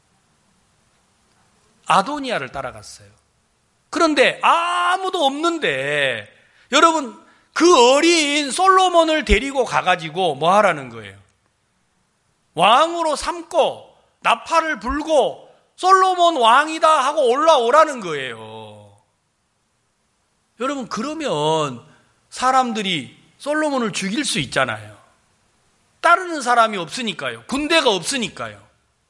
아도니아를 따라갔어요. 그런데 아무도 없는데 여러분 그 어린 솔로몬을 데리고 가가지고 뭐 하라는 거예요? 왕으로 삼고 나팔을 불고 솔로몬 왕이다 하고 올라오라는 거예요. 여러분 그러면 사람들이 솔로몬을 죽일 수 있잖아요. 따르는 사람이 없으니까요. 군대가 없으니까요.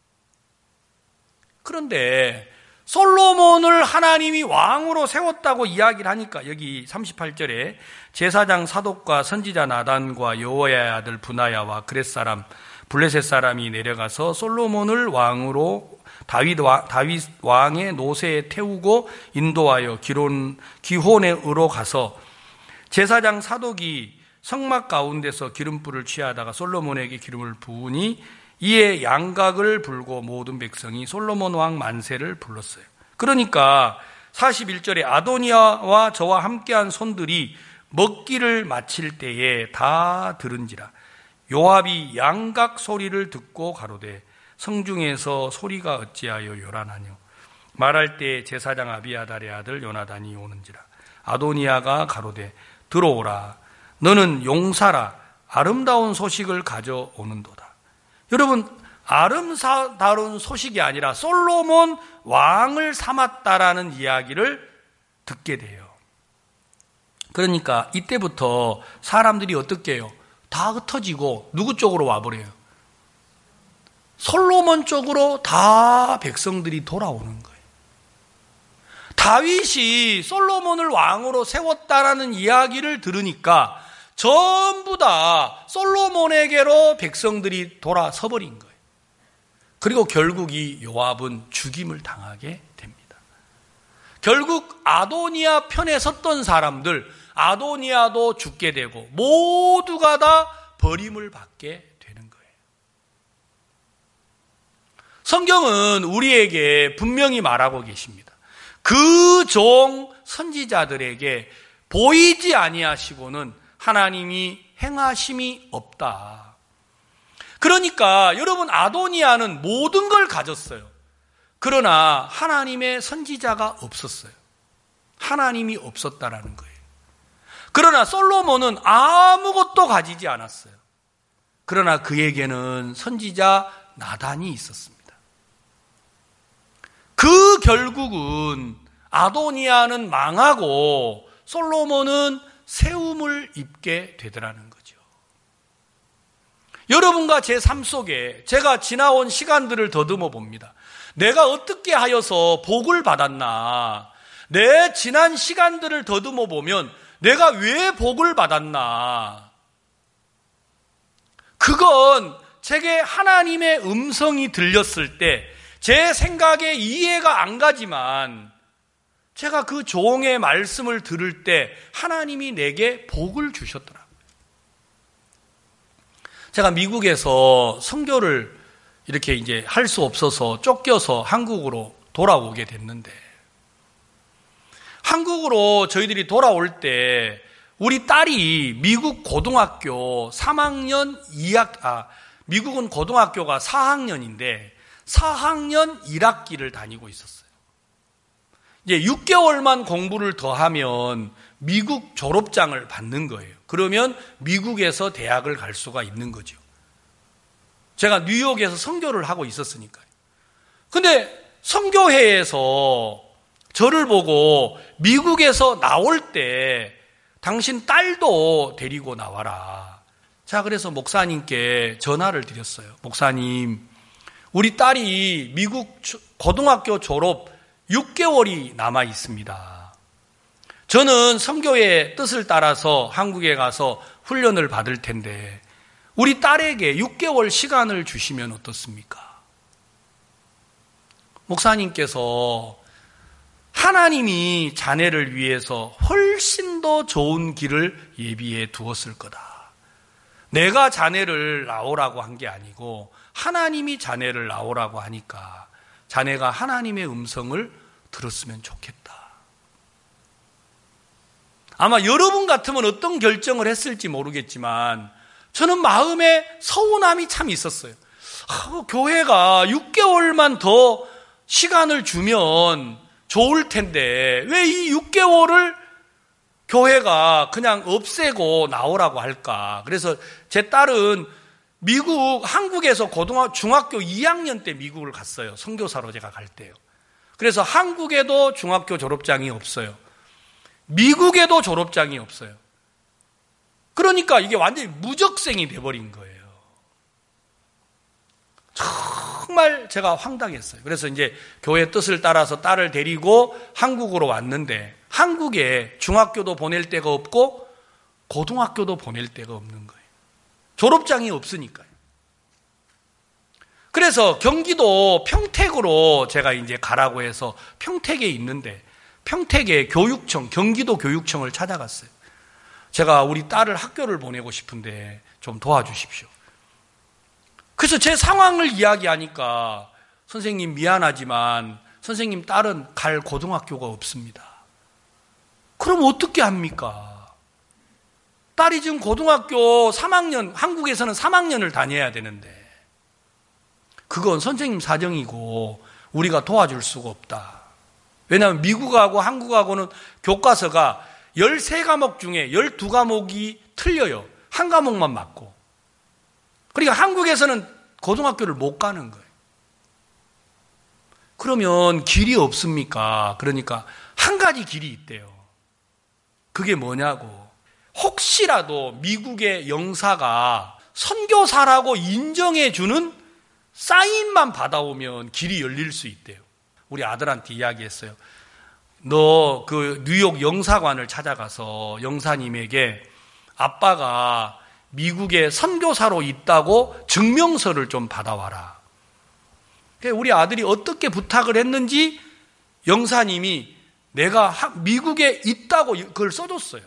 그런데 솔로몬을 하나님이 왕으로 세웠다고 이야기를 하니까 여기 38절에 제사장 사독과 선지자 나단과 여호야의 아들 브나야와 블레셋 사람이 내려가서 솔로몬을 왕으로 다윗 왕의 노새에 태우고 인도하여 기혼으로 가서 제사장 사독이 성막 가운데서 기름불을 취하다가 솔로몬에게 기름을 부으니 이에 양각을 불고 모든 백성이 솔로몬 왕 만세를 불렀어요. 그러니까 41절에 아도니아와 저와 함께한 손들이 먹기를 마칠 때에 다 들은지라 요압이 양각 소리를 듣고 가로되 성중에서 소리가 어찌하여 요란하뇨 말할 때 제사장 아비아달의 아들 요나단이 오는지라 아도니아가 가로되 들어오라 너는 용사라 아름다운 소식을 가져오는도다. 여러분 아름다운 소식이 아니라 솔로몬 왕을 삼았다라는 이야기를 듣게 돼요. 그러니까 이때부터 사람들이 어떻게 해요? 다 흩어지고 누구 쪽으로 와버려요? 솔로몬 쪽으로 다 백성들이 돌아오는 거예요. 다윗이 솔로몬을 왕으로 세웠다라는 이야기를 들으니까 전부 다 솔로몬에게로 백성들이 돌아서 버린 거예요. 그리고 결국 이 요압은 죽임을 당하게 됩니다. 결국 아도니아 편에 섰던 사람들, 아도니아도 죽게 되고 모두가 다 버림을 받게 되는 거예요. 성경은 우리에게 분명히 말하고 계십니다. 그 종 선지자들에게 보이지 아니하시고는 하나님이 행하심이 없다. 그러니까 여러분 아도니아는 모든 걸 가졌어요. 그러나 하나님의 선지자가 없었어요. 하나님이 없었다라는 거예요. 그러나 솔로몬은 아무것도 가지지 않았어요. 그러나 그에게는 선지자 나단이 있었습니다. 그 결국은 아도니아는 망하고 솔로몬은 세움을 입게 되더라는 거죠. 여러분과 제 삶 속에 제가 지나온 시간들을 더듬어 봅니다. 내가 어떻게 하여서 복을 받았나? 내 지난 시간들을 더듬어 보면 내가 왜 복을 받았나? 그건 제게 하나님의 음성이 들렸을 때 제 생각에 이해가 안 가지만 제가 그 종의 말씀을 들을 때 하나님이 내게 복을 주셨더라고요. 제가 미국에서 선교를 이렇게 이제 할 수 없어서 쫓겨서 한국으로 돌아오게 됐는데, 한국으로 저희들이 돌아올 때 우리 딸이 미국 고등학교 3학년 2학, 미국은 고등학교가 4학년인데 4학년 1학기를 다니고 있었어요. 이제 6개월만 공부를 더 하면 미국 졸업장을 받는 거예요. 그러면 미국에서 대학을 갈 수가 있는 거죠. 제가 뉴욕에서 선교를 하고 있었으니까요. 근데 선교회에서 저를 보고 미국에서 나올 때 당신 딸도 데리고 나와라. 자, 그래서 목사님께 전화를 드렸어요. 목사님, 우리 딸이 미국 고등학교 졸업 6개월이 남아 있습니다. 저는 선교의 뜻을 따라서 한국에 가서 훈련을 받을 텐데 우리 딸에게 6개월 시간을 주시면 어떻습니까? 목사님께서 하나님이 자네를 위해서 훨씬 더 좋은 길을 예비해 두었을 거다. 내가 자네를 나오라고 한 게 아니고 하나님이 자네를 나오라고 하니까 자네가 하나님의 음성을 들었으면 좋겠다. 아마 여러분 같으면 어떤 결정을 했을지 모르겠지만 저는 마음에 서운함이 참 있었어요. 교회가 6개월만 더 시간을 주면 좋을 텐데 왜 이 6개월을 교회가 그냥 없애고 나오라고 할까? 그래서 제 딸은 한국에서 중학교 2학년 때 미국을 갔어요. 선교사로 제가 갈 때요. 그래서 한국에도 중학교 졸업장이 없어요. 미국에도 졸업장이 없어요. 그러니까 이게 완전히 무적생이 돼버린 거예요. 정말 제가 황당했어요. 그래서 이제 교회 뜻을 따라서 딸을 데리고 한국으로 왔는데 한국에 중학교도 보낼 데가 없고 고등학교도 보낼 데가 없는 거예요. 졸업장이 없으니까요. 그래서 경기도 평택으로 제가 이제 가라고 해서 평택에 있는데 평택의 교육청, 경기도 교육청을 찾아갔어요. 제가 우리 딸을 학교를 보내고 싶은데 좀 도와주십시오. 그래서 제 상황을 이야기하니까 선생님 미안하지만 선생님 딸은 갈 고등학교가 없습니다. 그럼 어떻게 합니까? 딸이 지금 고등학교 3학년, 한국에서는 3학년을 다녀야 되는데 그건 선생님 사정이고 우리가 도와줄 수가 없다. 왜냐하면 미국하고 한국하고는 교과서가 13과목 중에 12과목이 틀려요. 한 과목만 맞고. 그러니까 한국에서는 고등학교를 못 가는 거예요. 그러면 길이 없습니까? 그러니까 한 가지 길이 있대요. 그게 뭐냐고. 혹시라도 미국의 영사가 선교사라고 인정해주는 사인만 받아오면 길이 열릴 수 있대요. 우리 아들한테 이야기했어요. 너 그 뉴욕 영사관을 찾아가서 영사님에게 아빠가 미국에 선교사로 있다고 증명서를 좀 받아와라. 우리 아들이 어떻게 부탁을 했는지 영사님이 내가 미국에 있다고 그걸 써줬어요.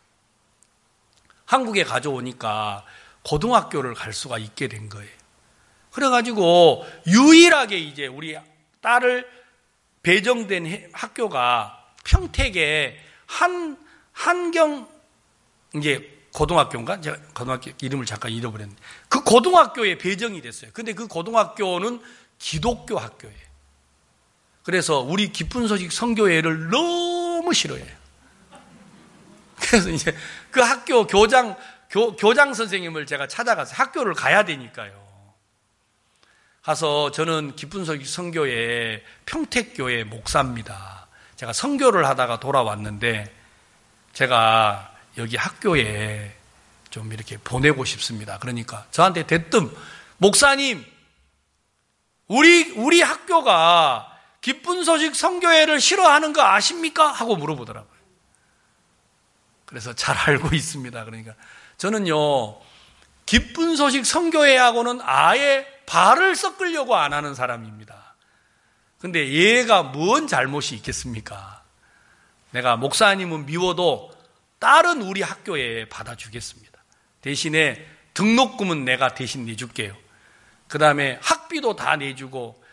한국에 가져오니까 고등학교를 갈 수가 있게 된 거예요. 그래가지고 유일하게 이제 우리 딸을 배정된 학교가 평택에 한경 이제 고등학교인가? 제가 고등학교 이름을 잠깐 잃어버렸는데 그 고등학교에 배정이 됐어요. 근데 그 고등학교는 기독교 학교예요. 그래서 우리 기쁜 소식 선교회를 너무 싫어해요. 그래서 이제 그 학교 교장 선생님을 제가 찾아가서 학교를 가야 되니까요. 가서 저는 기쁜 소식 선교회 평택교회 목사입니다. 제가 선교를 하다가 돌아왔는데 제가 여기 학교에 좀 이렇게 보내고 싶습니다. 그러니까 저한테 대뜸 목사님, 우리 학교가 기쁜 소식 선교회를 싫어하는 거 아십니까? 하고 물어보더라고요. 그래서 잘 알고 있습니다. 그러니까 저는요, 기쁜 소식 선교회하고는 아예 발을 섞으려고 안 하는 사람입니다. 근데 얘가 뭔 잘못이 있겠습니까? 내가 목사님은 미워도 딸은 우리 학교에 받아주겠습니다. 대신에 등록금은 내가 대신 내줄게요. 그 다음에 학비도 다 내주고,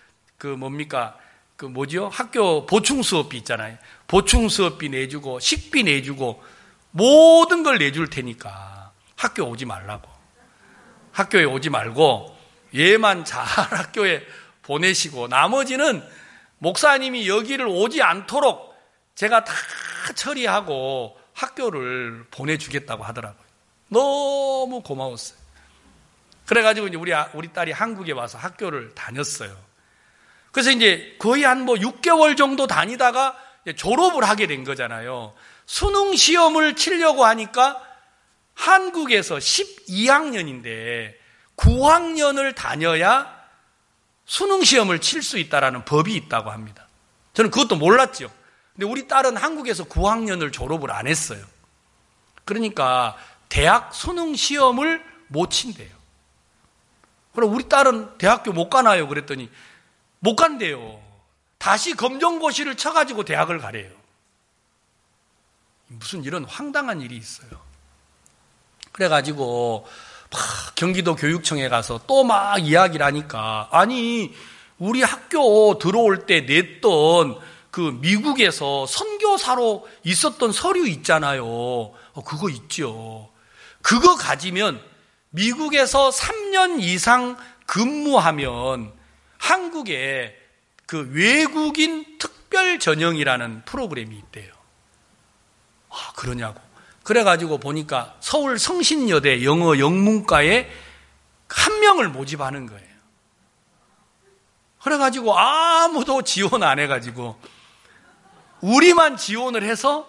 학교 보충 수업비 있잖아요. 보충 수업비 내주고, 식비 내주고, 모든 걸 내줄 테니까 학교 오지 말라고. 학교에 오지 말고, 얘만 잘 학교에 보내시고, 나머지는 목사님이 여기를 오지 않도록 제가 다 처리하고 학교를 보내주겠다고 하더라고요. 너무 고마웠어요. 그래가지고 이제 우리 딸이 한국에 와서 학교를 다녔어요. 그래서 이제 거의 한 6개월 정도 다니다가 졸업을 하게 된 거잖아요. 수능 시험을 치려고 하니까 한국에서 12학년인데 9학년을 다녀야 수능 시험을 칠 수 있다라는 법이 있다고 합니다. 저는 그것도 몰랐죠. 근데 우리 딸은 한국에서 9학년을 졸업을 안 했어요. 그러니까 대학 수능 시험을 못 친대요. 그럼 우리 딸은 대학교 못 가나요? 그랬더니 못 간대요. 다시 검정고시를 쳐가지고 대학을 가래요. 무슨 이런 황당한 일이 있어요. 그래가지고 경기도 교육청에 가서 또 막 이야기를 하니까, 아니 우리 학교 들어올 때 냈던 그 미국에서 선교사로 있었던 서류 있잖아요. 그거 있죠. 그거 가지면 미국에서 3년 이상 근무하면 한국에 그 외국인 특별 전형이라는 프로그램이 있대요. 그러냐고. 그래가지고 보니까 서울 성신여대 영어 영문과에 한 명을 모집하는 거예요. 그래가지고 아무도 지원 안 해가지고 우리만 지원을 해서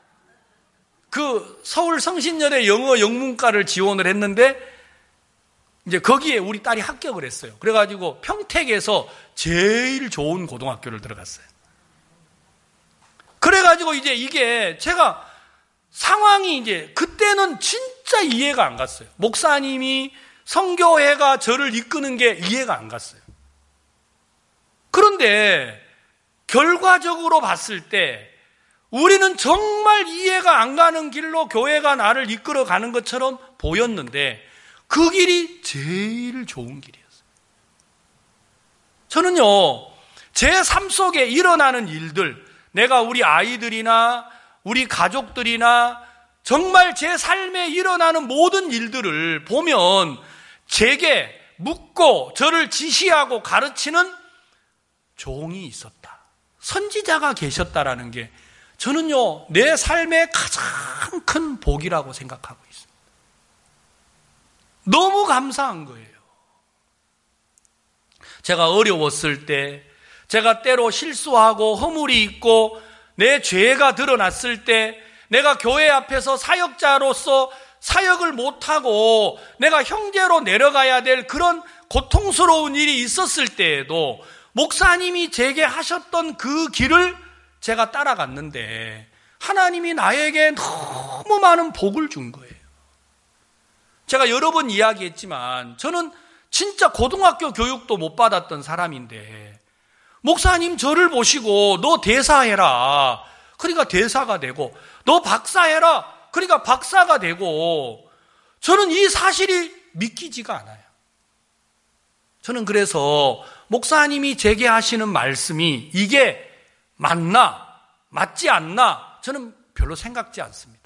그 서울 성신여대 영어 영문과를 지원을 했는데 이제 거기에 우리 딸이 합격을 했어요. 그래가지고 평택에서 제일 좋은 고등학교를 들어갔어요. 그래가지고 이제 이게 제가 상황이 이제 그때는 진짜 이해가 안 갔어요. 목사님이 선교회가 저를 이끄는 게 이해가 안 갔어요. 그런데 결과적으로 봤을 때 우리는 정말 이해가 안 가는 길로 교회가 나를 이끌어 가는 것처럼 보였는데 그 길이 제일 좋은 길이었어요. 저는요, 제 삶 속에 일어나는 일들, 내가 우리 아이들이나 우리 가족들이나 정말 제 삶에 일어나는 모든 일들을 보면 제게 묻고 저를 지시하고 가르치는 종이 있었다. 선지자가 계셨다라는 게 저는요, 내 삶의 가장 큰 복이라고 생각하고 있습니다. 너무 감사한 거예요. 제가 어려웠을 때, 제가 때로 실수하고 허물이 있고 내 죄가 드러났을 때, 내가 교회 앞에서 사역자로서 사역을 못하고 내가 형제로 내려가야 될 그런 고통스러운 일이 있었을 때에도 목사님이 제게 하셨던 그 길을 제가 따라갔는데 하나님이 나에게 너무 많은 복을 준 거예요. 제가 여러 번 이야기했지만 저는 진짜 고등학교 교육도 못 받았던 사람인데 목사님 저를 보시고 너 대사해라. 그러니까 대사가 되고 너 박사해라. 그러니까 박사가 되고 저는 이 사실이 믿기지가 않아요. 저는 그래서 목사님이 제게 하시는 말씀이 이게 맞나 맞지 않나 저는 별로 생각지 않습니다.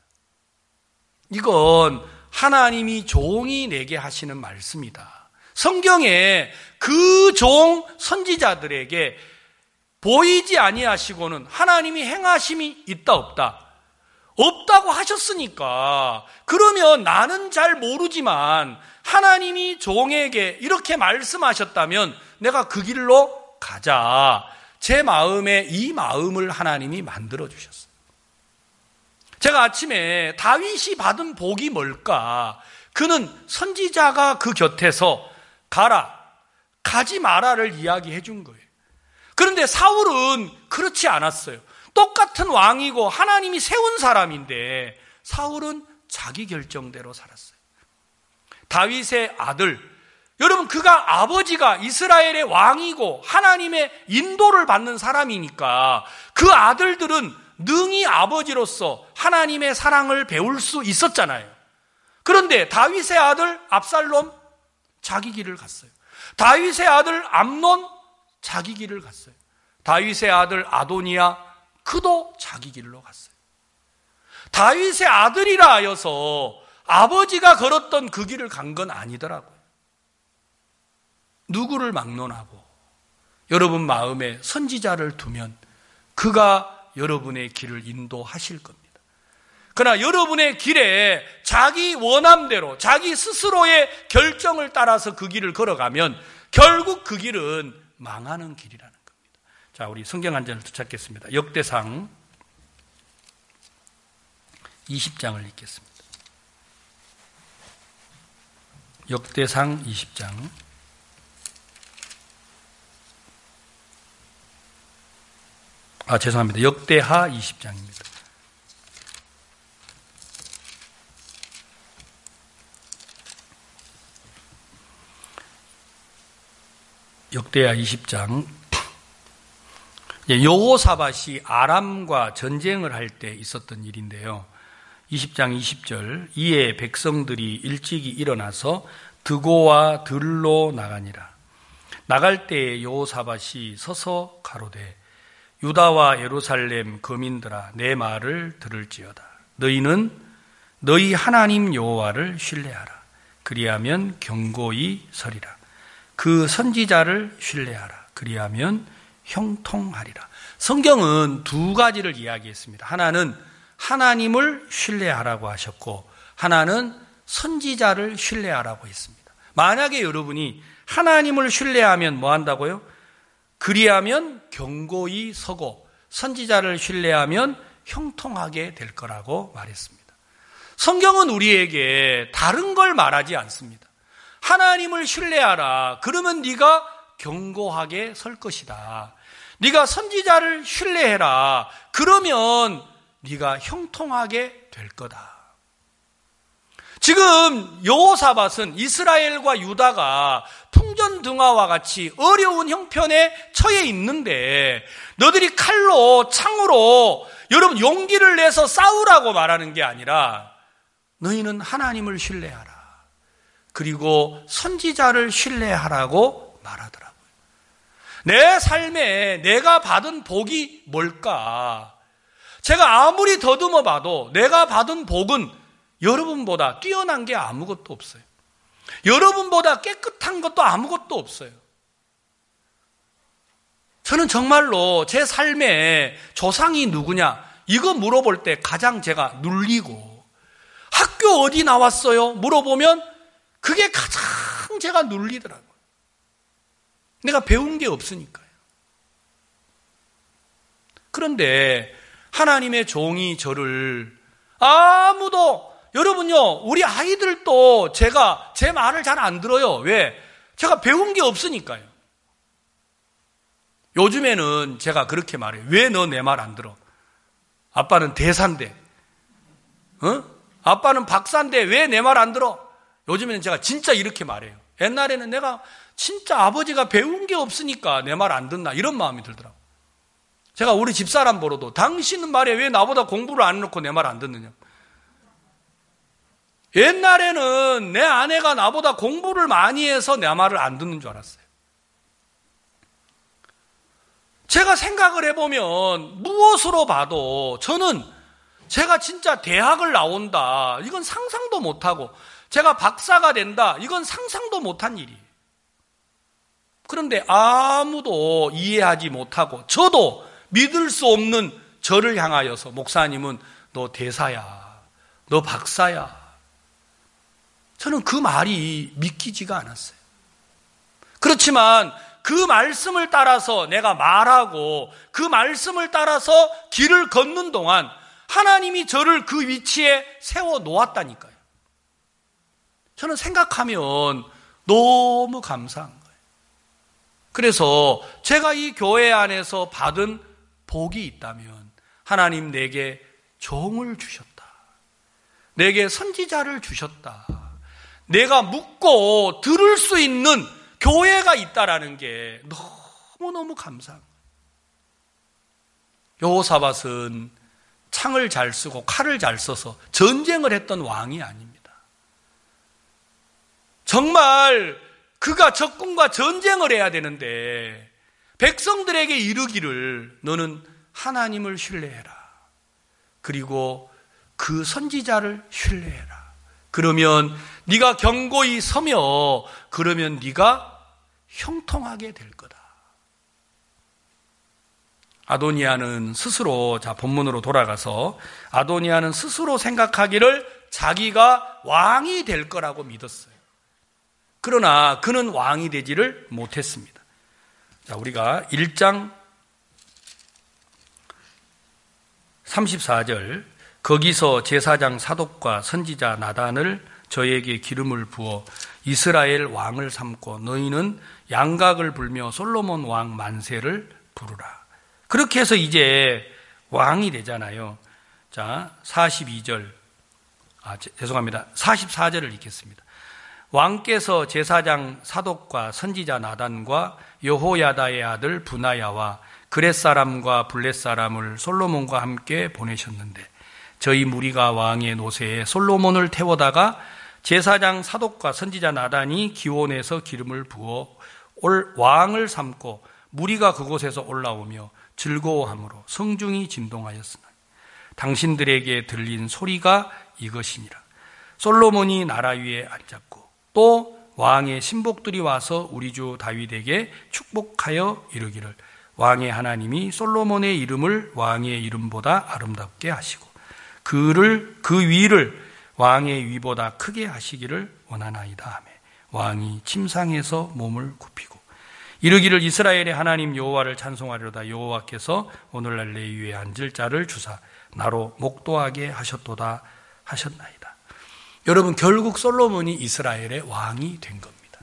이건 하나님이 종이 내게 하시는 말씀이다. 성경에 그 종 선지자들에게 보이지 아니하시고는 하나님이 행하심이 있다 없다. 없다고 하셨으니까 그러면 나는 잘 모르지만 하나님이 종에게 이렇게 말씀하셨다면 내가 그 길로 가자. 제 마음에 이 마음을 하나님이 만들어 주셨어요. 제가 아침에 다윗이 받은 복이 뭘까? 그는 선지자가 그 곁에서 가라, 가지 마라를 이야기해 준 거예요. 그런데 사울은 그렇지 않았어요. 똑같은 왕이고 하나님이 세운 사람인데 사울은 자기 결정대로 살았어요. 다윗의 아들, 여러분 그가 아버지가 이스라엘의 왕이고 하나님의 인도를 받는 사람이니까 그 아들들은 능히 아버지로서 하나님의 사랑을 배울 수 있었잖아요. 그런데 다윗의 아들 압살롬 자기 길을 갔어요. 다윗의 아들 암논 자기 길을 갔어요. 다윗의 아들 아도니아 그도 자기 길로 갔어요. 다윗의 아들이라 하여서 아버지가 걸었던 그 길을 간 건 아니더라고요. 누구를 막론하고 여러분 마음에 선지자를 두면 그가 여러분의 길을 인도하실 겁니다. 그러나 여러분의 길에 자기 원함대로 자기 스스로의 결정을 따라서 그 길을 걸어가면 결국 그 길은 망하는 길이라는 겁니다. 자, 우리 성경 한 장을 더 찾겠습니다. 역대상 20장을 읽겠습니다. 역대상 20장. 죄송합니다. 역대하 20장입니다. 역대하 20장. 여호사밧이 아람과 전쟁을 할 때 있었던 일인데요. 20장 20절. 이에 백성들이 일찍이 일어나서 드고와 들로 나가니라. 나갈 때에 여호사밧이 서서 가로되 유다와 예루살렘 거민들아 내 말을 들을지어다. 너희는 너희 하나님 여호와를 신뢰하라. 그리하면 경고히 서리라. 그 선지자를 신뢰하라. 그리하면 형통하리라. 성경은 두 가지를 이야기했습니다. 하나는 하나님을 신뢰하라고 하셨고 하나는 선지자를 신뢰하라고 했습니다. 만약에 여러분이 하나님을 신뢰하면 뭐 한다고요? 그리하면 경고히 서고 선지자를 신뢰하면 형통하게 될 거라고 말했습니다. 성경은 우리에게 다른 걸 말하지 않습니다. 하나님을 신뢰하라. 그러면 네가 경고하게 설 것이다. 네가 선지자를 신뢰해라. 그러면 네가 형통하게 될 거다. 지금 여호사밧은 이스라엘과 유다가 풍전등화와 같이 어려운 형편에 처해 있는데 너희들이 칼로 창으로 여러분 용기를 내서 싸우라고 말하는 게 아니라 너희는 하나님을 신뢰하라. 그리고 선지자를 신뢰하라고 말하더라고요. 내 삶에 내가 받은 복이 뭘까? 제가 아무리 더듬어 봐도 내가 받은 복은 여러분보다 뛰어난 게 아무것도 없어요. 여러분보다 깨끗한 것도 아무것도 없어요. 저는 정말로 제 삶에 조상이 누구냐 이거 물어볼 때 가장 제가 눌리고 학교 어디 나왔어요? 물어보면 그게 가장 제가 눌리더라고요. 내가 배운 게 없으니까요. 그런데 하나님의 종이 저를 아무도 여러분요, 우리 아이들도 제 말을 잘 안 들어요. 왜? 제가 배운 게 없으니까요. 요즘에는 제가 그렇게 말해요. 왜 너 내 말 안 들어? 아빠는 대사인데, 아빠는 박사인데 왜 내 말 안 들어? 요즘에는 제가 진짜 이렇게 말해요. 옛날에는 내가 진짜 아버지가 배운 게 없으니까 내 말 안 듣나 이런 마음이 들더라고요. 제가 우리 집사람 보러도 당신은 말해 왜 나보다 공부를 안 해놓고 내 말 안 듣느냐. 옛날에는 내 아내가 나보다 공부를 많이 해서 내 말을 안 듣는 줄 알았어요. 제가 생각을 해보면 무엇으로 봐도 저는 제가 진짜 대학을 나온다 이건 상상도 못하고 제가 박사가 된다 이건 상상도 못한 일이에요. 그런데 아무도 이해하지 못하고 저도 믿을 수 없는 저를 향하여서 목사님은 너 대사야, 너 박사야. 저는 그 말이 믿기지가 않았어요. 그렇지만 그 말씀을 따라서 내가 말하고 그 말씀을 따라서 길을 걷는 동안 하나님이 저를 그 위치에 세워 놓았다니까요. 저는 생각하면 너무 감사한 거예요. 그래서 제가 이 교회 안에서 받은 복이 있다면 하나님 내게 종을 주셨다. 내게 선지자를 주셨다. 내가 묻고 들을 수 있는 교회가 있다라는 게 너무너무 감사한 거예요. 여호사밧은 창을 잘 쓰고 칼을 잘 써서 전쟁을 했던 왕이 아닙니다. 정말 그가 적군과 전쟁을 해야 되는데 백성들에게 이르기를 너는 하나님을 신뢰해라. 그리고 그 선지자를 신뢰해라. 그러면 네가 견고히 서며 그러면 네가 형통하게 될 거다. 아도니아는 스스로, 본문으로 돌아가서 아도니아는 스스로 생각하기를 자기가 왕이 될 거라고 믿었어요. 그러나 그는 왕이 되지를 못했습니다. 우리가 1장 34절, 거기서 제사장 사독과 선지자 나단을 저에게 기름을 부어 이스라엘 왕을 삼고 너희는 양각을 불며 솔로몬 왕 만세를 부르라. 그렇게 해서 이제 왕이 되잖아요. 자, 44절을 읽겠습니다. 왕께서 제사장 사독과 선지자 나단과 여호야다의 아들 브나야와 그렛 사람과 블렛 사람을 솔로몬과 함께 보내셨는데 저희 무리가 왕의 노새에 솔로몬을 태우다가 제사장 사독과 선지자 나단이 기온에서 기름을 부어 왕을 삼고 무리가 그곳에서 올라오며 즐거워함으로 성중이 진동하였으나 당신들에게 들린 소리가 이것이니라. 솔로몬이 나라 위에 앉았고 또 왕의 신복들이 와서 우리 주 다윗에게 축복하여 이르기를 왕의 하나님이 솔로몬의 이름을 왕의 이름보다 아름답게 하시고 그 위를 왕의 위보다 크게 하시기를 원하나이다 하며 왕이 침상에서 몸을 굽히고 이르기를 이스라엘의 하나님 여호와를 찬송하려다 여호와께서 오늘날 내 위에 앉을 자를 주사 나로 목도하게 하셨도다 하셨나이다. 여러분, 결국 솔로몬이 이스라엘의 왕이 된 겁니다.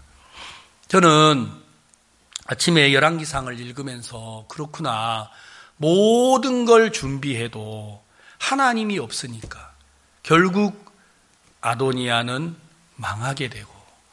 저는 아침에 열왕기상을 읽으면서 그렇구나, 모든 걸 준비해도 하나님이 없으니까 결국 아도니아는 망하게 되고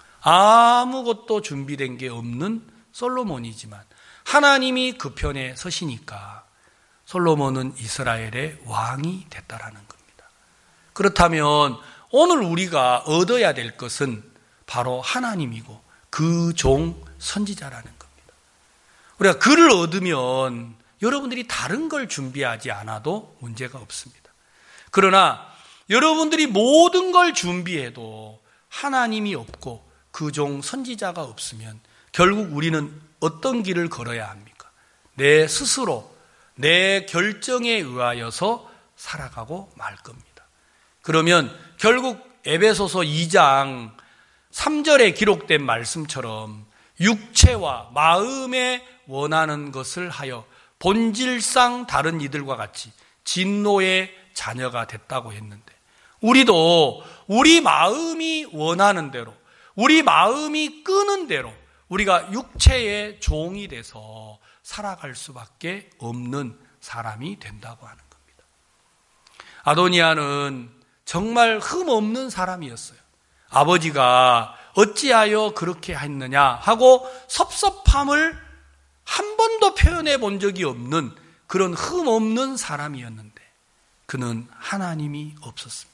아무것도 준비된 게 없는 솔로몬이지만 하나님이 그 편에 서시니까 솔로몬은 이스라엘의 왕이 됐다라는 겁니다. 그렇다면 오늘 우리가 얻어야 될 것은 바로 하나님이고 그 종 선지자라는 겁니다. 우리가 그를 얻으면 여러분들이 다른 걸 준비하지 않아도 문제가 없습니다. 그러나 여러분들이 모든 걸 준비해도 하나님이 없고 그 종 선지자가 없으면 결국 우리는 어떤 길을 걸어야 합니까? 내 스스로 내 결정에 의하여서 살아가고 말 겁니다. 그러면 결국 에베소서 2장 3절에 기록된 말씀처럼 육체와 마음에 원하는 것을 하여 본질상 다른 이들과 같이 진노의 자녀가 됐다고 했는데 우리도 우리 마음이 원하는 대로 우리 마음이 끄는 대로 우리가 육체의 종이 돼서 살아갈 수밖에 없는 사람이 된다고 하는 겁니다. 아도니아는 정말 흠없는 사람이었어요. 아버지가 어찌하여 그렇게 했느냐 하고 섭섭함을 한 번도 표현해 본 적이 없는 그런 흠없는 사람이었는데 그는 하나님이 없었습니다.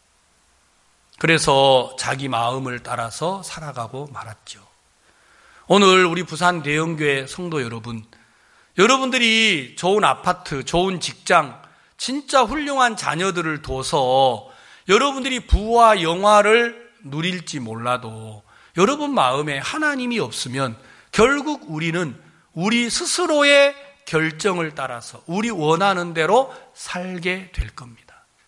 그래서 자기 마음을 따라서 살아가고 말았죠. 오늘 우리 부산 대형교회 성도 여러분, 여러분들이 좋은 아파트, 좋은 직장, 진짜 훌륭한 자녀들을 둬서 여러분들이 부와 영화를 누릴지 몰라도 여러분 마음에 하나님이 없으면 결국 우리는 우리 스스로의 결정을 따라서 우리 원하는 대로 살게 될 겁니다.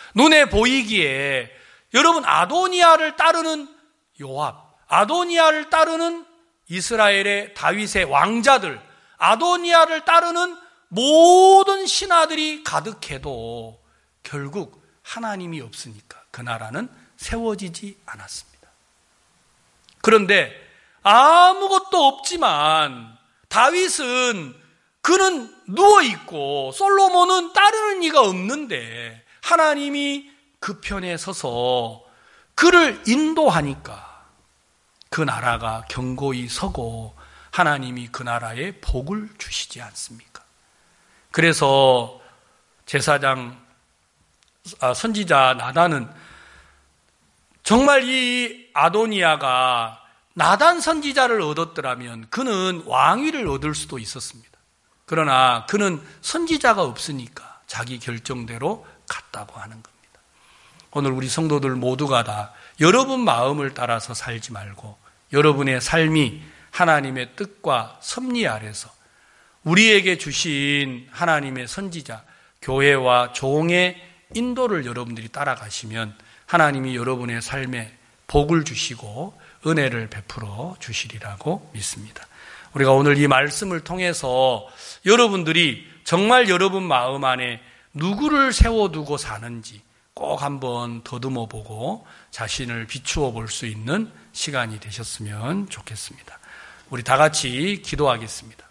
눈에 보이기에 여러분 아도니아를 따르는 요압, 아도니아를 따르는 이스라엘의 다윗의 왕자들, 아도니아를 따르는 모든 신하들이 가득해도 결국 하나님이 없으니까 그 나라는 세워지지 않았습니다. 그런데 아무것도 없지만 다윗은 그는 누워있고 솔로몬은 따르는 이가 없는데 하나님이 그 편에 서서 그를 인도하니까 그 나라가 견고히 서고 하나님이 그 나라에 복을 주시지 않습니까? 그래서 제사장 선지자 나단은 정말 이 아도니아가 나단 선지자를 얻었더라면 그는 왕위를 얻을 수도 있었습니다. 그러나 그는 선지자가 없으니까 자기 결정대로 갔다고 하는 겁니다. 오늘 우리 성도들 모두가 다 여러분 마음을 따라서 살지 말고 여러분의 삶이 하나님의 뜻과 섭리 아래서 우리에게 주신 하나님의 선지자, 교회와 종의 인도를 여러분들이 따라가시면 하나님이 여러분의 삶에 복을 주시고 은혜를 베풀어 주시리라고 믿습니다. 우리가 오늘 이 말씀을 통해서 여러분들이 정말 여러분 마음 안에 누구를 세워두고 사는지 꼭 한번 더듬어 보고 자신을 비추어 볼 수 있는 시간이 되셨으면 좋겠습니다. 우리 다 같이 기도하겠습니다.